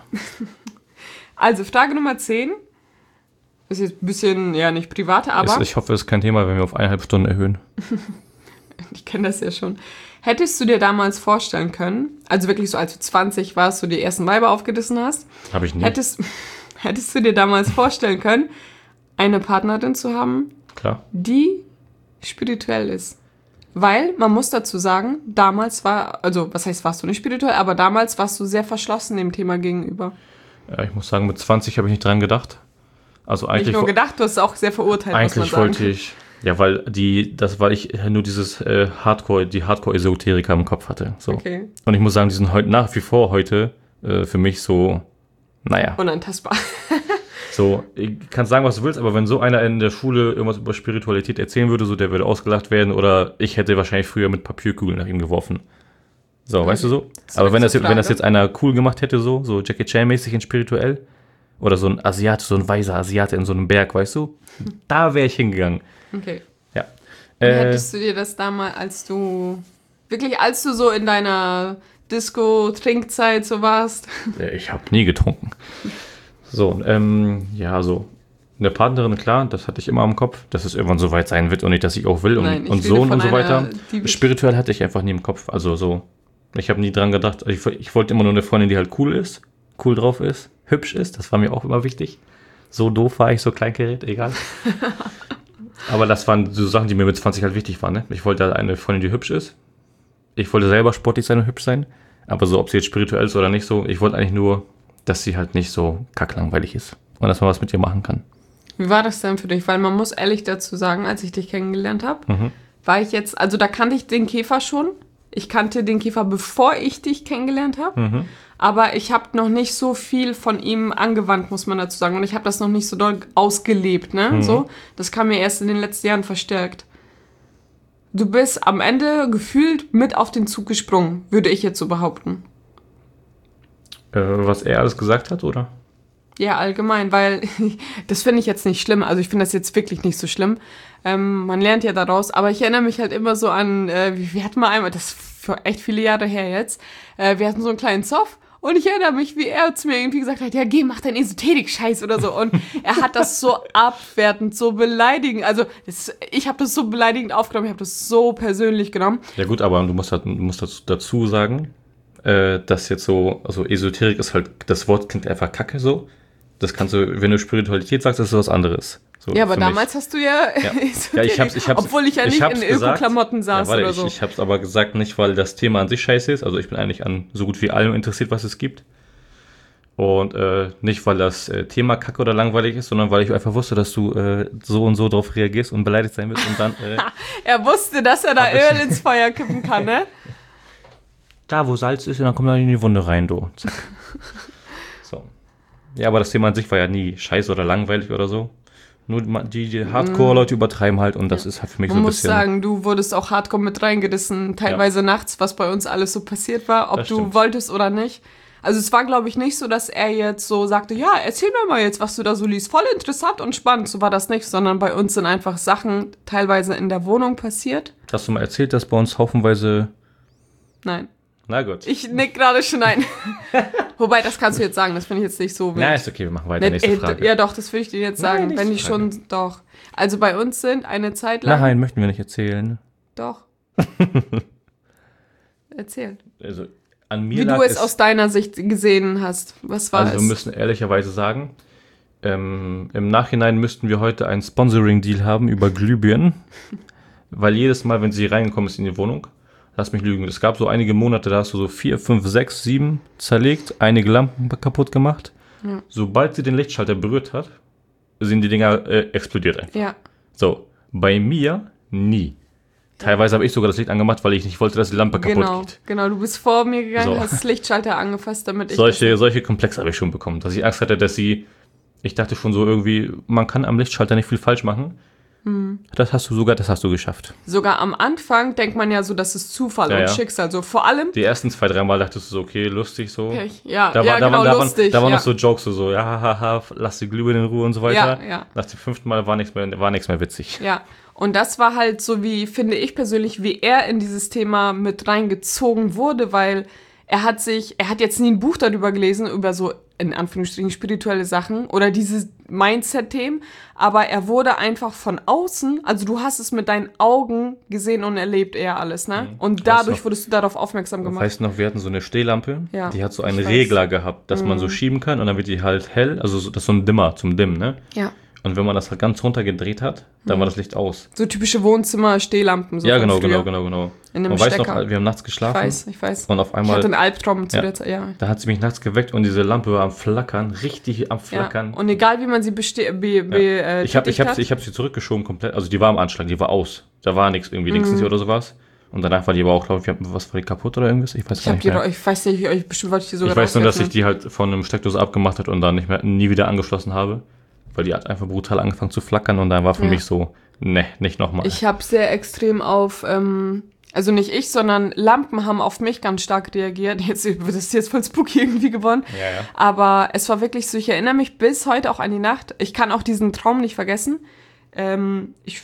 Also, Frage Nummer zehn. Ist jetzt ein bisschen, ja, nicht privater, aber... Ist, ich hoffe, es ist kein Thema, wenn wir auf eineinhalb Stunden erhöhen. Ich kenne das ja schon. Hättest du dir damals vorstellen können, also wirklich so, als du zwanzig warst, so die ersten Weiber aufgerissen hast... Habe ich nie. Hättest, hättest du dir damals vorstellen können, eine Partnerin zu haben, Klar. die spirituell ist. Weil, man muss dazu sagen, damals war, also was heißt, warst du nicht spirituell, aber damals warst du sehr verschlossen dem Thema gegenüber. Ja, ich muss sagen, mit zwanzig habe ich nicht dran gedacht. Also eigentlich nicht nur gedacht, du hast es auch sehr verurteilt, eigentlich muss man sagen. wollte ich, ja, weil die, das, weil ich nur dieses äh, Hardcore, die Hardcore-Esoteriker im Kopf hatte. So. Okay. Und ich muss sagen, die sind heute nach wie vor heute äh, für mich so, naja. Unantastbar. So, ich kann sagen, was du willst, aber wenn so einer in der Schule irgendwas über Spiritualität erzählen würde, so der würde ausgelacht werden oder ich hätte wahrscheinlich früher mit Papierkugeln nach ihm geworfen. So, okay. Weißt du so? Zurück aber wenn das, jetzt, wenn das jetzt einer cool gemacht hätte, so, so Jackie Chan-mäßig in spirituell oder so ein Asiate, so ein weiser Asiate in so einem Berg, weißt du? Da wäre ich hingegangen. Okay. Ja. Äh, Hättest du dir das damals, als du, wirklich als du so in deiner Disco-Trinkzeit so warst? Ich habe nie getrunken. So, ähm, ja, so. Eine Partnerin, klar, das hatte ich immer im Kopf, dass es irgendwann so weit sein wird und nicht, dass ich auch will und, Nein, ich und so und so weiter. einer, Spirituell hatte ich einfach nie im Kopf. Also so, ich habe nie dran gedacht. Ich, ich wollte immer nur eine Freundin, die halt cool ist, cool drauf ist, hübsch ist. Das war mir auch immer wichtig. So doof war ich, so Kleingerät, egal. Aber das waren so Sachen, die mir mit zwanzig halt wichtig waren. Ne? Ich wollte eine Freundin, die hübsch ist. Ich wollte selber sportlich sein und hübsch sein. Aber so, ob sie jetzt spirituell ist oder nicht so, ich wollte eigentlich nur, dass sie halt nicht so kacklangweilig ist. Und dass man was mit ihr machen kann. Wie war das denn für dich? Weil man muss ehrlich dazu sagen, als ich dich kennengelernt habe, Mhm. war ich jetzt, also da kannte ich den Käfer schon. Ich kannte den Käfer, bevor ich dich kennengelernt habe. Mhm. Aber ich habe noch nicht so viel von ihm angewandt, muss man dazu sagen. Und ich habe das noch nicht so doll ausgelebt, ne? Mhm. So, das kam mir erst in den letzten Jahren verstärkt. Du bist am Ende gefühlt mit auf den Zug gesprungen, würde ich jetzt so behaupten. Äh, was er alles gesagt hat, oder? Ja, allgemein, weil das finde ich jetzt nicht schlimm. Also ich finde das jetzt wirklich nicht so schlimm. Ähm, man lernt ja daraus. Aber ich erinnere mich halt immer so an, äh, wir hatten mal einmal, das ist für echt viele Jahre her jetzt, äh, wir hatten so einen kleinen Zoff. Und ich erinnere mich, wie er zu mir irgendwie gesagt hat, ja, geh, mach deinen Esoterik-Scheiß oder so. Und er hat das so abwertend, so beleidigend. Also das, ich habe das so beleidigend aufgenommen, ich habe das so persönlich genommen. Ja gut, aber du musst, halt, du musst dazu sagen, äh, dass jetzt so, also Esoterik ist halt, das Wort klingt einfach kacke so. Das kannst du, wenn du Spiritualität sagst, ist das was anderes. So, ja, aber damals mich. hast du ja, ja. ja ich hab's, ich hab's, obwohl ich ja nicht ich in Öko-Klamotten saß ja, warte, oder ich, so. Ich hab's aber gesagt, nicht weil das Thema an sich scheiße ist, also ich bin eigentlich an so gut wie allem interessiert, was es gibt. Und äh, nicht, weil das äh, Thema kacke oder langweilig ist, sondern weil ich einfach wusste, dass du äh, so und so drauf reagierst und beleidigt sein wirst und dann... Äh, er wusste, dass er da Öl ins Feuer kippen kann, ne? Da, wo Salz ist, dann kommt er in die Wunde rein, du. Zack. So. Ja, aber das Thema an sich war ja nie scheiße oder langweilig oder so. Nur die, die Hardcore-Leute übertreiben halt und das ja. ist halt für mich Man so ein muss bisschen... Man muss sagen, du wurdest auch Hardcore mit reingerissen, teilweise ja. nachts, was bei uns alles so passiert war, ob du wolltest oder nicht. Also es war, glaube ich, nicht so, dass er jetzt so sagte, ja, erzähl mir mal jetzt, was du da so liest. Voll interessant und spannend. So war das nicht, sondern bei uns sind einfach Sachen teilweise in der Wohnung passiert. Hast du mal erzählt, dass bei uns haufenweise... Nein. Na gut. Ich nick gerade schon ein. Wobei, das kannst du jetzt sagen, das finde ich jetzt nicht so wild. Na, ist okay, wir machen weiter. Ne, Nächste äh, Frage. Ja doch, das würde ich dir jetzt sagen, Nein, wenn nächste ich Frage. schon, doch. Also bei uns sind eine Zeit lang... Nein, möchten wir nicht erzählen. Doch. Erzähl. Also an mir Wie lag du es aus deiner Sicht gesehen hast. Was war Also es? wir müssen ehrlicherweise sagen, ähm, im Nachhinein müssten wir heute einen Sponsoring-Deal haben über Glühbirnen, weil jedes Mal, wenn sie reingekommen ist in die Wohnung, lass mich lügen, es gab so einige Monate, da hast du so vier, fünf, sechs, sieben zerlegt, einige Lampen kaputt gemacht. Ja. Sobald sie den Lichtschalter berührt hat, sind die Dinger äh, explodiert einfach. Ja. So, bei mir nie. Teilweise habe ich sogar das Licht angemacht, weil ich nicht wollte, dass die Lampe kaputt Genau, geht. genau. Du bist vor mir gegangen, So. hast das Lichtschalter angefasst, damit ich Solche, solche Komplexe habe ich schon bekommen, dass ich Angst hatte, dass sie, ich dachte schon so irgendwie, man kann am Lichtschalter nicht viel falsch machen. Hm. Das hast du sogar, das hast du geschafft. das, sogar am Anfang denkt man ja so, das ist Zufall Ja, und ja. Schicksal. So vor allem, Die ersten zwei, drei Mal dachtest du so, okay, lustig so. Pech. Ja, Da, ja, war, da, genau, waren, da, waren, lustig. da waren ja. noch so Jokes, so, so ja, haha, lass die Glühbirne in Ruhe und so weiter. Ja, ja. Nach dem fünften Mal war nichts mehr, war nichts mehr witzig. Ja, und das war halt so wie, finde ich persönlich, wie er in dieses Thema mit reingezogen wurde, weil er hat sich, er hat jetzt nie ein Buch darüber gelesen, über so, in Anführungsstrichen, spirituelle Sachen oder diese Mindset-Themen, aber er wurde einfach von außen, also du hast es mit deinen Augen gesehen und erlebt eher alles, ne? Und dadurch noch. wurdest du darauf aufmerksam gemacht. Weißt du noch, wir hatten so eine Stehlampe, Ja, die hat so einen ich weiß. Regler gehabt, dass man so schieben kann und dann wird die halt hell, also so, das ist so ein Dimmer zum Dimmen, ne? Ja. Und wenn man das halt ganz runter gedreht hat, dann war das Licht aus. So typische Wohnzimmer-Stehlampen. So Ja, von genau, früher. genau, genau, genau. In einem Und weißt Stecker. noch, wir haben nachts Ich geschlafen weiß, ich weiß. und auf Ich einmal, hatte einen Albtraum zu Ja. der Zeit, ja. da hat sie mich nachts geweckt und diese Lampe war am Flackern, richtig am Flackern. Ja. Und egal wie man sie beste be be äh, Ich habe ich tätigt hab, hat. ich hab sie zurückgeschoben komplett, also die war am Anschlag, die war aus. Da war nichts irgendwie links Mhm. oder sowas. Und danach war die aber auch, glaube ich, was war die kaputt oder irgendwas? Ich weiß Ich, gar hab nicht die, mehr. doch- ich weiß nicht, ich, bestimmt wollte ich die sogar Ich weiß nur, dass ich rauswerfen. die halt von einem Steckdose abgemacht hat und dann nicht mehr, nie wieder angeschlossen habe. Weil die hat einfach brutal angefangen zu flackern und dann war für Ja. mich so, ne, nicht nochmal. Ich habe sehr extrem auf, ähm, also nicht ich, sondern Lampen haben auf mich ganz stark reagiert. Jetzt das ist jetzt voll spooky irgendwie geworden. Ja, ja. Aber es war wirklich so, ich erinnere mich bis heute auch an die Nacht. Ich kann auch diesen Traum nicht vergessen. Ähm, ich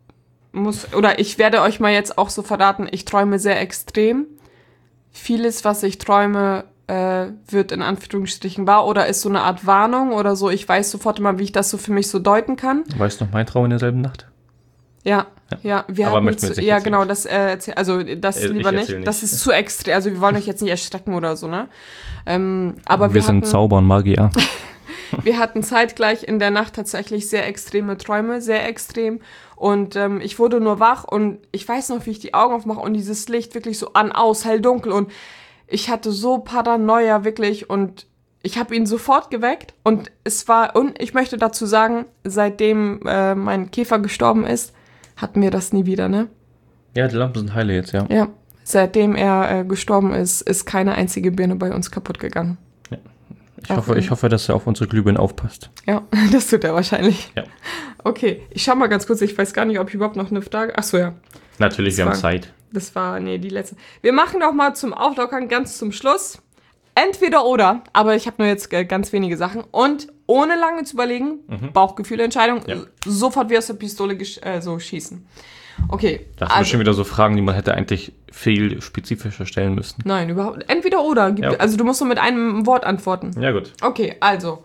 muss, oder ich werde euch mal jetzt auch so verraten, ich träume sehr extrem. Vieles, was ich träume, äh, wird in Anführungsstrichen wahr oder ist so eine Art Warnung oder so. Ich weiß sofort immer, wie ich das so für mich so deuten kann. Weißt du noch mein Traum in derselben Nacht? Ja, ja, wir Aber hatten möchten wir zu, jetzt nicht ja erzählen. genau, das äh, erzähl, also das Äh, ich lieber nicht. erzähl nicht. Das ist zu extrem, also wir wollen euch jetzt nicht erschrecken oder so, ne? Ähm, aber wir, hatten, Zauber und Magier. wir hatten zeitgleich in der Nacht tatsächlich sehr extreme Träume, sehr extrem. Und ähm, ich wurde nur wach und ich weiß noch, wie ich die Augen aufmache und dieses Licht wirklich so an, aus, hell, dunkel. Und ich hatte so Paranoia wirklich und ich habe ihn sofort geweckt. Und es war, und ich möchte dazu sagen, seitdem äh, mein Käfer gestorben ist, hatten wir das nie wieder, ne? Ja, die Lampen sind heile jetzt, ja. Ja. Seitdem er äh, gestorben ist, ist keine einzige Birne bei uns kaputt gegangen. Ich hoffe, ich hoffe, dass er auf unsere Glühbirnen aufpasst. Ja, das tut er wahrscheinlich. Ja. Okay, ich schau mal ganz kurz, ich weiß gar nicht, ob ich überhaupt noch eine Frage... Achso, ja. Natürlich, Das wir haben war- Zeit. Das war, nee, die letzte. Wir machen noch mal zum Auflockern ganz zum Schluss. Entweder oder, aber ich habe nur jetzt äh, ganz wenige Sachen. Und ohne lange zu überlegen, Bauchgefühlentscheidung, Ja. sofort wie aus der Pistole gesch- äh, so schießen. Okay, Das sind also, schon wieder so Fragen, die man hätte eigentlich viel spezifischer stellen müssen. nein, überhaupt, entweder oder. Gibt, Ja, okay. Also du musst nur mit einem Wort antworten. Ja, gut. Okay, also,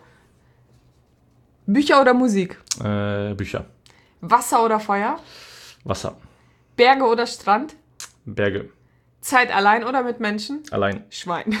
Bücher oder Musik? Äh, Bücher. Wasser oder Feuer? Wasser. Berge oder Strand? Berge. Zeit allein oder mit Menschen? Allein. Schwein.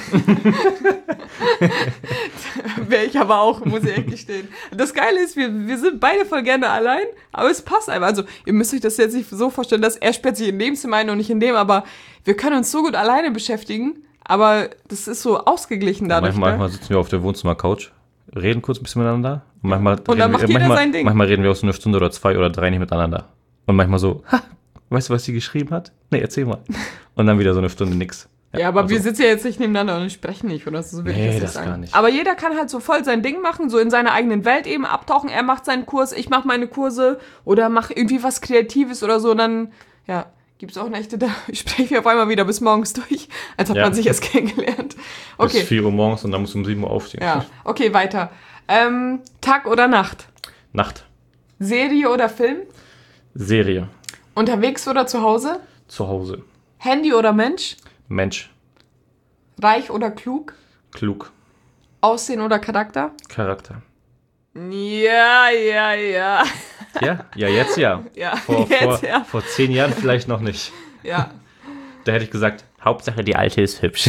Wäre ich aber auch, muss ich echt gestehen. Das Geile ist, wir, wir sind beide voll gerne allein, aber es passt einfach. Also, ihr müsst euch das jetzt nicht so vorstellen, dass er sperrt sich in dem Zimmer ein und nicht in dem, aber wir können uns so gut alleine beschäftigen, aber das ist so ausgeglichen dadurch. manchmal, ne? manchmal sitzen wir auf der Wohnzimmer-Couch, reden kurz ein bisschen miteinander. Und manchmal dann reden macht wir, jeder manchmal, sein Ding. Manchmal reden wir auch so eine Stunde oder zwei oder drei nicht miteinander. Und manchmal so, ha, weißt du, was sie geschrieben hat? Nee, erzähl mal. Und dann wieder so eine Stunde nix. Ja, aber also, wir sitzen ja jetzt nicht nebeneinander und sprechen nicht oder so. Will Nee, ich jetzt das nicht sagen. gar nicht. Aber jeder kann halt so voll sein Ding machen, so in seiner eigenen Welt eben abtauchen. Er macht seinen Kurs, ich mache meine Kurse oder mache irgendwie was Kreatives oder so. Und dann, ja, Gibt es auch Nächte, da spreche ich auf einmal wieder bis morgens durch, als hat Ja. man sich erst kennengelernt. Okay. Bis vier Uhr morgens und dann musst du um sieben Uhr aufstehen. Ja, okay, weiter. Ähm, Tag oder Nacht? Nacht. Serie oder Film? Serie. Unterwegs oder zu Hause? Zu Hause. Handy oder Mensch? Mensch. Reich oder klug? Klug. Aussehen oder Charakter? Charakter. Ja, ja, ja. Ja, ja, jetzt ja. Ja, Vor, jetzt vor, ja. vor zehn Jahren vielleicht noch nicht. Ja. Da hätte ich gesagt, Hauptsache die Alte ist hübsch.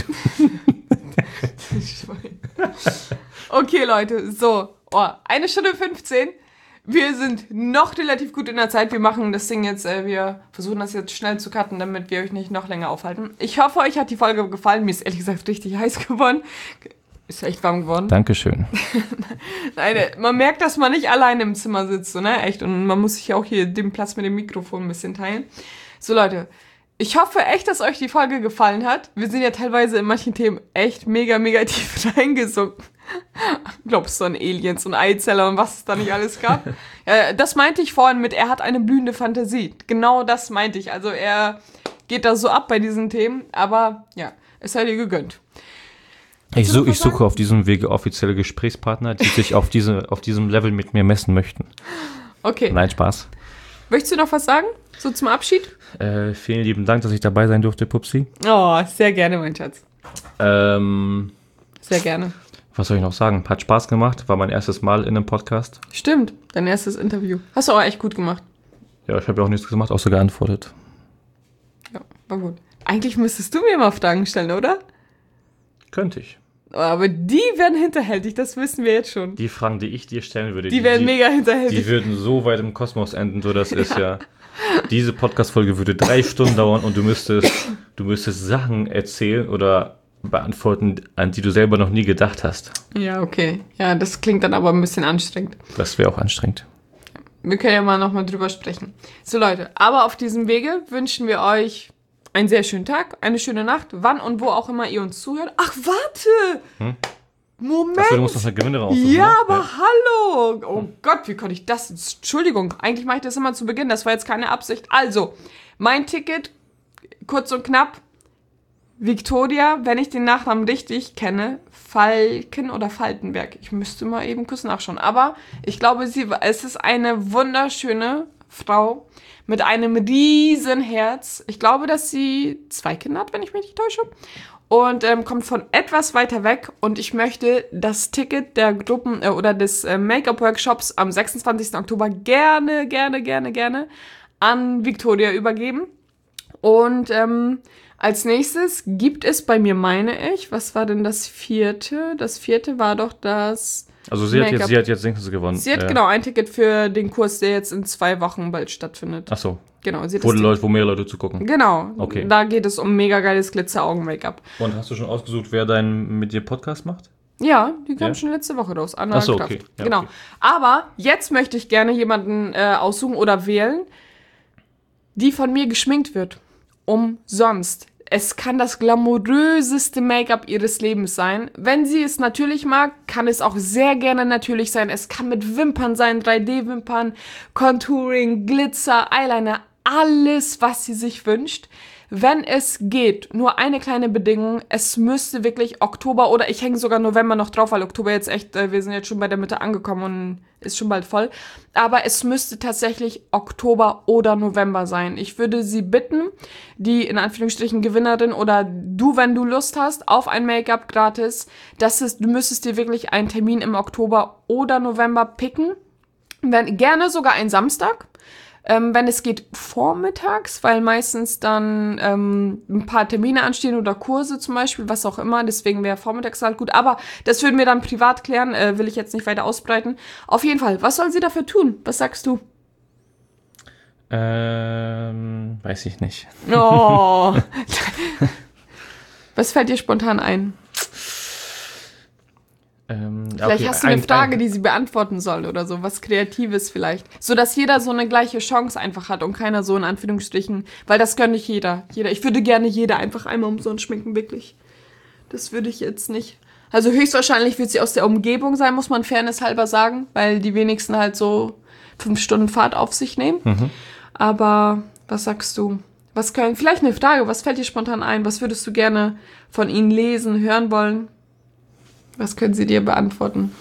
Okay, Leute, so. Oh, eine Stunde fünfzehn. Wir sind noch relativ gut in der Zeit. Wir machen das Ding jetzt, äh, wir versuchen das jetzt schnell zu cutten, damit wir euch nicht noch länger aufhalten. Ich hoffe, euch hat die Folge gefallen. Mir ist ehrlich gesagt richtig heiß geworden. Ist echt warm geworden. Dankeschön. Nein, man merkt, dass man nicht alleine im Zimmer sitzt, so, ne? Echt. Und man muss sich auch hier den Platz mit dem Mikrofon ein bisschen teilen. So, Leute, ich hoffe echt, dass euch die Folge gefallen hat. Wir sind ja teilweise in manchen Themen echt mega, mega tief reingesunken. Glaubst du an Aliens und Eizeller und was es da nicht alles gab? Ja, das meinte ich vorhin mit, er hat eine blühende Fantasie. Genau das meinte ich. Also er geht da so ab bei diesen Themen, aber ja, es sei dir gegönnt. Ich, such, ich suche auf diesem Wege offizielle Gesprächspartner, die sich auf, diese, auf diesem Level mit mir messen möchten. Okay. Nein, Spaß. Möchtest du noch was sagen? So zum Abschied? Äh, vielen lieben Dank, dass ich dabei sein durfte, Pupsi. Oh, sehr gerne, mein Schatz. Ähm, Sehr gerne. was soll ich noch sagen? Hat Spaß gemacht, war mein erstes Mal in einem Podcast. Stimmt, dein erstes Interview. Hast du auch echt gut gemacht. Ja, ich habe ja auch nichts gemacht, außer geantwortet. Ja, war gut. Eigentlich müsstest du mir mal Fragen stellen, oder? Könnte ich. Aber die werden hinterhältig, das wissen wir jetzt schon. Die Fragen, die ich dir stellen würde, Die werden mega hinterhältig. Die würden so weit im Kosmos enden, so das ist ja. Diese Podcast-Folge würde drei Stunden dauern und du müsstest, du müsstest Sachen erzählen oder beantworten, an die du selber noch nie gedacht hast. Ja, okay. Ja, das klingt dann aber ein bisschen anstrengend. Das wäre auch anstrengend. Wir können ja mal nochmal drüber sprechen. So, Leute, aber auf diesem Wege wünschen wir euch einen sehr schönen Tag, eine schöne Nacht, wann und wo auch immer ihr uns zuhört. Ach, warte! Hm? Moment! Achso, du musst noch eine Gewinnerin aussuchen. Ja, ne? aber hallo! Oh Gott, wie konnte ich das? Entschuldigung, eigentlich mache ich das immer zu Beginn, das war jetzt keine Absicht. Also, mein Ticket, kurz und knapp, Victoria, wenn ich den Nachnamen richtig kenne, Falken oder Faltenberg. Ich müsste mal eben kurz nachschauen. Aber ich glaube, sie, es ist eine wunderschöne Frau mit einem riesen Herz. Ich glaube, dass sie zwei Kinder hat, wenn ich mich nicht täusche. Und ähm, kommt von etwas weiter weg. Und ich möchte das Ticket der Gruppen äh, oder des äh, Make-up-Workshops am sechsundzwanzigsten Oktober gerne, gerne, gerne, gerne an Victoria übergeben. Und ähm, als nächstes gibt es bei mir, meine ich, was war denn das vierte? Das vierte war doch das... Also sie hat, Make-up. jetzt, sie hat jetzt Dingsens gewonnen. Sie hat äh, genau ein Ticket für den Kurs, der jetzt in zwei Wochen bald stattfindet. Ach so. Genau, sie hat Wo, das Leute, wo mehr Leute zugucken. Genau, Okay. Da geht es um mega geiles Glitzer-Augen-Make-up. Und hast du schon ausgesucht, wer deinen mit dir Podcast macht? Ja, die kam Ja? schon letzte Woche raus. Anna Ach so, Kraft. okay. Ja, genau. okay. Aber jetzt möchte ich gerne jemanden äh, aussuchen oder wählen, die von mir geschminkt wird. Umsonst. Es kann das glamouröseste Make-up ihres Lebens sein. Wenn sie es natürlich mag, kann es auch sehr gerne natürlich sein. Es kann mit Wimpern sein, drei D-Wimpern, Contouring, Glitzer, Eyeliner, alles, was sie sich wünscht. Wenn es geht, nur eine kleine Bedingung, es müsste wirklich Oktober oder ich hänge sogar November noch drauf, weil Oktober jetzt echt, äh, wir sind jetzt schon bei der Mitte angekommen und ist schon bald voll. Aber es müsste tatsächlich Oktober oder November sein. Ich würde sie bitten, die in Anführungsstrichen Gewinnerin oder du, wenn du Lust hast, auf ein Make-up gratis, das ist, du müsstest dir wirklich einen Termin im Oktober oder November picken. Wenn, gerne sogar ein Samstag. Ähm, wenn es geht, vormittags, weil meistens dann ähm, ein paar Termine anstehen oder Kurse zum Beispiel, was auch immer. Deswegen wäre vormittags halt gut. Aber das würden wir dann privat klären, äh, will ich jetzt nicht weiter ausbreiten. Auf jeden Fall, was soll sie dafür tun? Was sagst du? Ähm, weiß ich nicht. Oh. Was fällt dir spontan ein? Ähm, Vielleicht okay, hast du eine ein- Frage, ein- die sie beantworten soll oder so, was Kreatives vielleicht. So, dass jeder so eine gleiche Chance einfach hat und keiner so in Anführungsstrichen, weil das kann nicht jeder. jeder. Ich würde gerne jeder einfach einmal umsonst schminken, wirklich. Das würde ich jetzt nicht. Also höchstwahrscheinlich wird sie aus der Umgebung sein, muss man Fairness halber sagen, weil die wenigsten halt so fünf Stunden Fahrt auf sich nehmen. Mhm. Aber was sagst du? Was können, vielleicht eine Frage, was fällt dir spontan ein? Was würdest du gerne von ihnen lesen, hören wollen? Was können sie dir beantworten?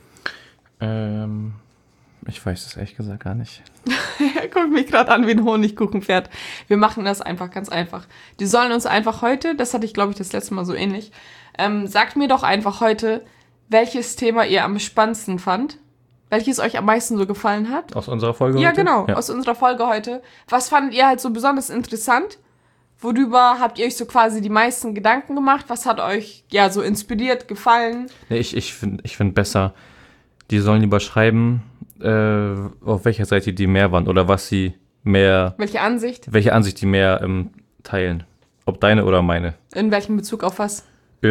Ähm, ich weiß es ehrlich gesagt gar nicht. Er guckt mich gerade an wie ein Honigkuchenpferd. Wir machen das einfach ganz einfach. Die sollen uns einfach heute, das hatte ich glaube ich das letzte Mal so ähnlich, ähm, sagt mir doch einfach heute, welches Thema ihr am spannendsten fand. Welches euch am meisten so gefallen hat. Aus unserer Folge Ja, heute? genau, Ja. aus unserer Folge heute. Was fandet ihr halt so besonders interessant? Worüber habt ihr euch so quasi die meisten Gedanken gemacht? Was hat euch ja so inspiriert, gefallen? Nee, ich ich finde ich find besser, die sollen lieber schreiben, äh, auf welcher Seite die mehr waren oder was sie mehr, Welche Ansicht? welche Ansicht die mehr ähm, teilen. Ob deine oder meine. In welchem Bezug auf was?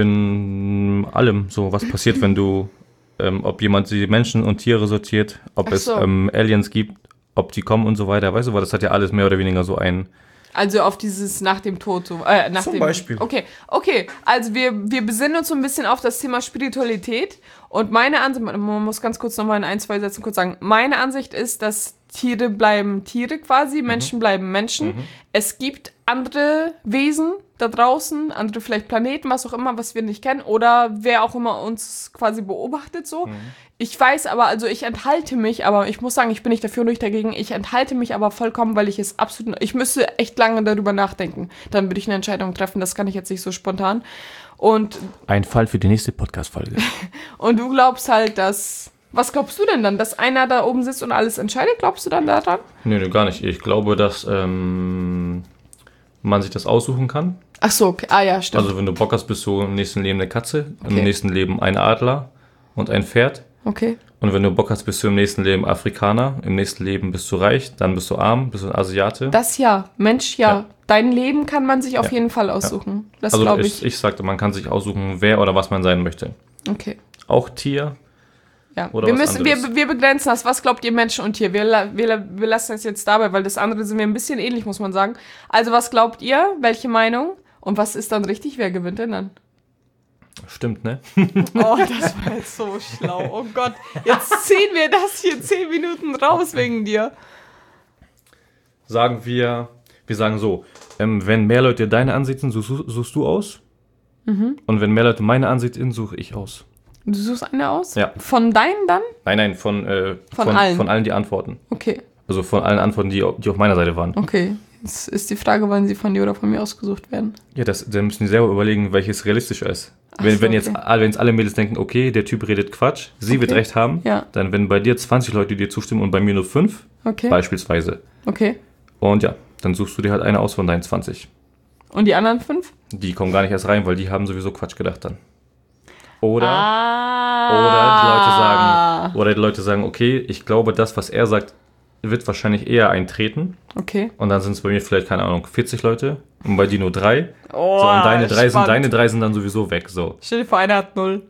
In allem, so was passiert, wenn du, ähm, ob jemand die Menschen und Tiere sortiert, ob Ach es so. ähm, Aliens gibt, ob die kommen und so weiter, weißt du, weil das hat ja alles mehr oder weniger so ein... Also auf dieses nach dem Tod, so, äh, nach Zum dem, Beispiel. Okay, okay. Also wir, wir besinnen uns so ein bisschen auf das Thema Spiritualität. Und meine Ansicht, man muss ganz kurz nochmal in ein, zwei Sätzen kurz sagen, meine Ansicht ist, dass Tiere bleiben Tiere quasi, Menschen bleiben Menschen. Mhm. Es gibt andere Wesen da draußen, andere vielleicht Planeten, was auch immer, was wir nicht kennen. Oder wer auch immer uns quasi beobachtet so. Mhm. Ich weiß aber, also ich enthalte mich, aber ich muss sagen, ich bin nicht dafür und nicht dagegen. Ich enthalte mich aber vollkommen, weil ich es absolut, ich müsste echt lange darüber nachdenken. Dann würde ich eine Entscheidung treffen, das kann ich jetzt nicht so spontan. Und, Ein Fall für die nächste Podcast-Folge. und du glaubst halt, dass, was glaubst du denn dann, dass einer da oben sitzt und alles entscheidet? Glaubst du dann daran? Nee, nee, gar nicht. Ich glaube, dass ähm, man sich das aussuchen kann. Ach so, okay. Ah ja, stimmt. Also wenn du Bock hast, bist du im nächsten Leben eine Katze, Okay. im nächsten Leben ein Adler und ein Pferd. Okay. Und wenn du Bock hast, bist du im nächsten Leben Afrikaner, im nächsten Leben bist du reich, dann bist du arm, bist du ein Asiate. Das ja, Mensch, ja. Ja. Dein Leben kann man sich auf Ja. jeden Fall aussuchen. Das also glaube ich, ich. ich sagte, man kann sich aussuchen, wer oder was man sein möchte. Okay. Auch Tier. Ja, Oder wir was müssen, wir, anderes. wir begrenzen das. Was glaubt ihr Menschen und Tier? Wir, la- wir, la- wir lassen es jetzt dabei, weil das andere sind wir ein bisschen ähnlich, muss man sagen. Also was glaubt ihr? Welche Meinung? Und was ist dann richtig? Wer gewinnt denn dann? Stimmt, ne? Oh, das war jetzt so schlau. Oh Gott, jetzt ziehen wir das hier zehn Minuten raus wegen dir. Sagen wir, wir sagen so, ähm, wenn mehr Leute deine Ansicht sind, suchst, suchst du aus. Mhm. Und wenn mehr Leute meine Ansicht sind, suche ich aus. Du suchst eine aus? Ja. Von deinen dann? Nein, nein, von, äh, Von allen? Von allen die Antworten. Okay, Also von allen Antworten, die, die auf meiner Seite waren. okay. Jetzt ist die Frage, wann sie von dir oder von mir ausgesucht werden. Ja, das, dann müssen die selber überlegen, welches realistischer ist. Ach Wenn, so, wenn jetzt okay. alle, wenn jetzt alle Mädels denken, okay, der Typ redet Quatsch, sie wird Okay. recht haben, Ja. dann wenn bei dir zwanzig Leute dir zustimmen und bei mir nur fünf, Okay, beispielsweise. okay. Und ja, dann suchst du dir halt eine aus von deinen zwanzig. Und die anderen fünf? Die kommen gar nicht erst rein, weil die haben sowieso Quatsch gedacht dann. Oder, ah. oder die Leute sagen, oder die Leute sagen, okay, ich glaube, das, was er sagt, wird wahrscheinlich eher eintreten. Okay. Und dann sind es bei mir vielleicht, keine Ahnung, vierzig Leute und bei dir nur drei. Oh, So, und deine drei, sind, spannend. deine drei sind dann sowieso weg. So, Stell dir vor, einer hat null.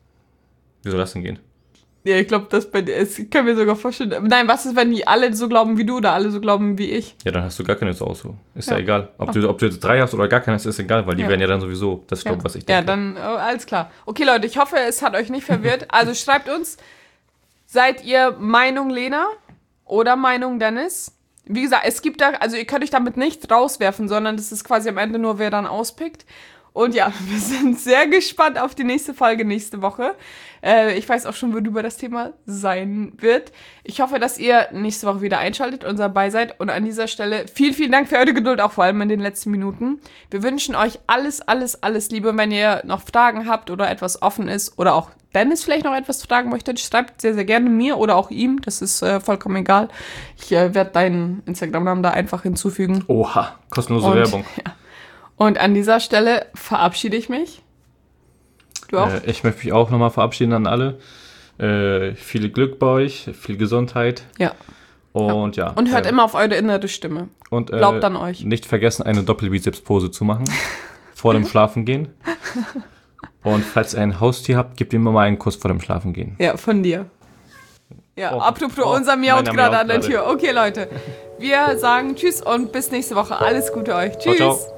wie soll das denn gehen? Ja, ich glaube, das bei dir, es können wir sogar vorstellen. Nein, was ist, wenn die alle so glauben wie du oder alle so glauben wie ich? Ja, dann hast du gar keine zur Auswahl. Ist ja, Ja. egal. Ob du, ob du jetzt drei hast oder gar keine, ist egal, weil die Ja. werden ja dann sowieso das glauben, was ich Ja, denke. dann, oh, alles klar. Okay, Leute, ich hoffe, es hat euch nicht verwirrt. Also schreibt uns, seid ihr Meinung Lena oder Meinung Dennis? Wie gesagt, es gibt da, also ihr könnt euch damit nicht rauswerfen, sondern das ist quasi am Ende nur, wer dann auspickt. Und ja, wir sind sehr gespannt auf die nächste Folge nächste Woche. Äh, ich weiß auch schon, worüber das Thema sein wird. Ich hoffe, dass ihr nächste Woche wieder einschaltet und dabei seid. Und an dieser Stelle vielen, vielen Dank für eure Geduld, auch vor allem in den letzten Minuten. Wir wünschen euch alles, alles, alles Liebe. Wenn ihr noch Fragen habt oder etwas offen ist oder auch Dennis vielleicht noch etwas fragen möchtet, schreibt sehr, sehr gerne mir oder auch ihm. Das ist äh, vollkommen egal. Ich äh, werde deinen Instagram-Namen da einfach hinzufügen. Oha, kostenlose Und- Werbung. Ja. Und an dieser Stelle verabschiede ich mich. Du auch? Äh, ich möchte mich auch nochmal verabschieden an alle. Äh, viel Glück bei euch, viel Gesundheit. Ja. Und ja. Und hört äh, immer auf eure innere Stimme. und, äh, glaubt an euch. Nicht vergessen, eine Doppelbizeps-Pose zu machen. vor dem Schlafengehen. Und falls ihr ein Haustier habt, gebt ihm immer mal einen Kuss vor dem Schlafengehen. Ja, von dir. Ja, Oh, apropos, oh, unser miaut meiner gerade miaut an der gerade. Tür. Okay, Leute. Wir sagen Tschüss und bis nächste Woche. Alles Gute euch. Tschüss. Ciao, ciao.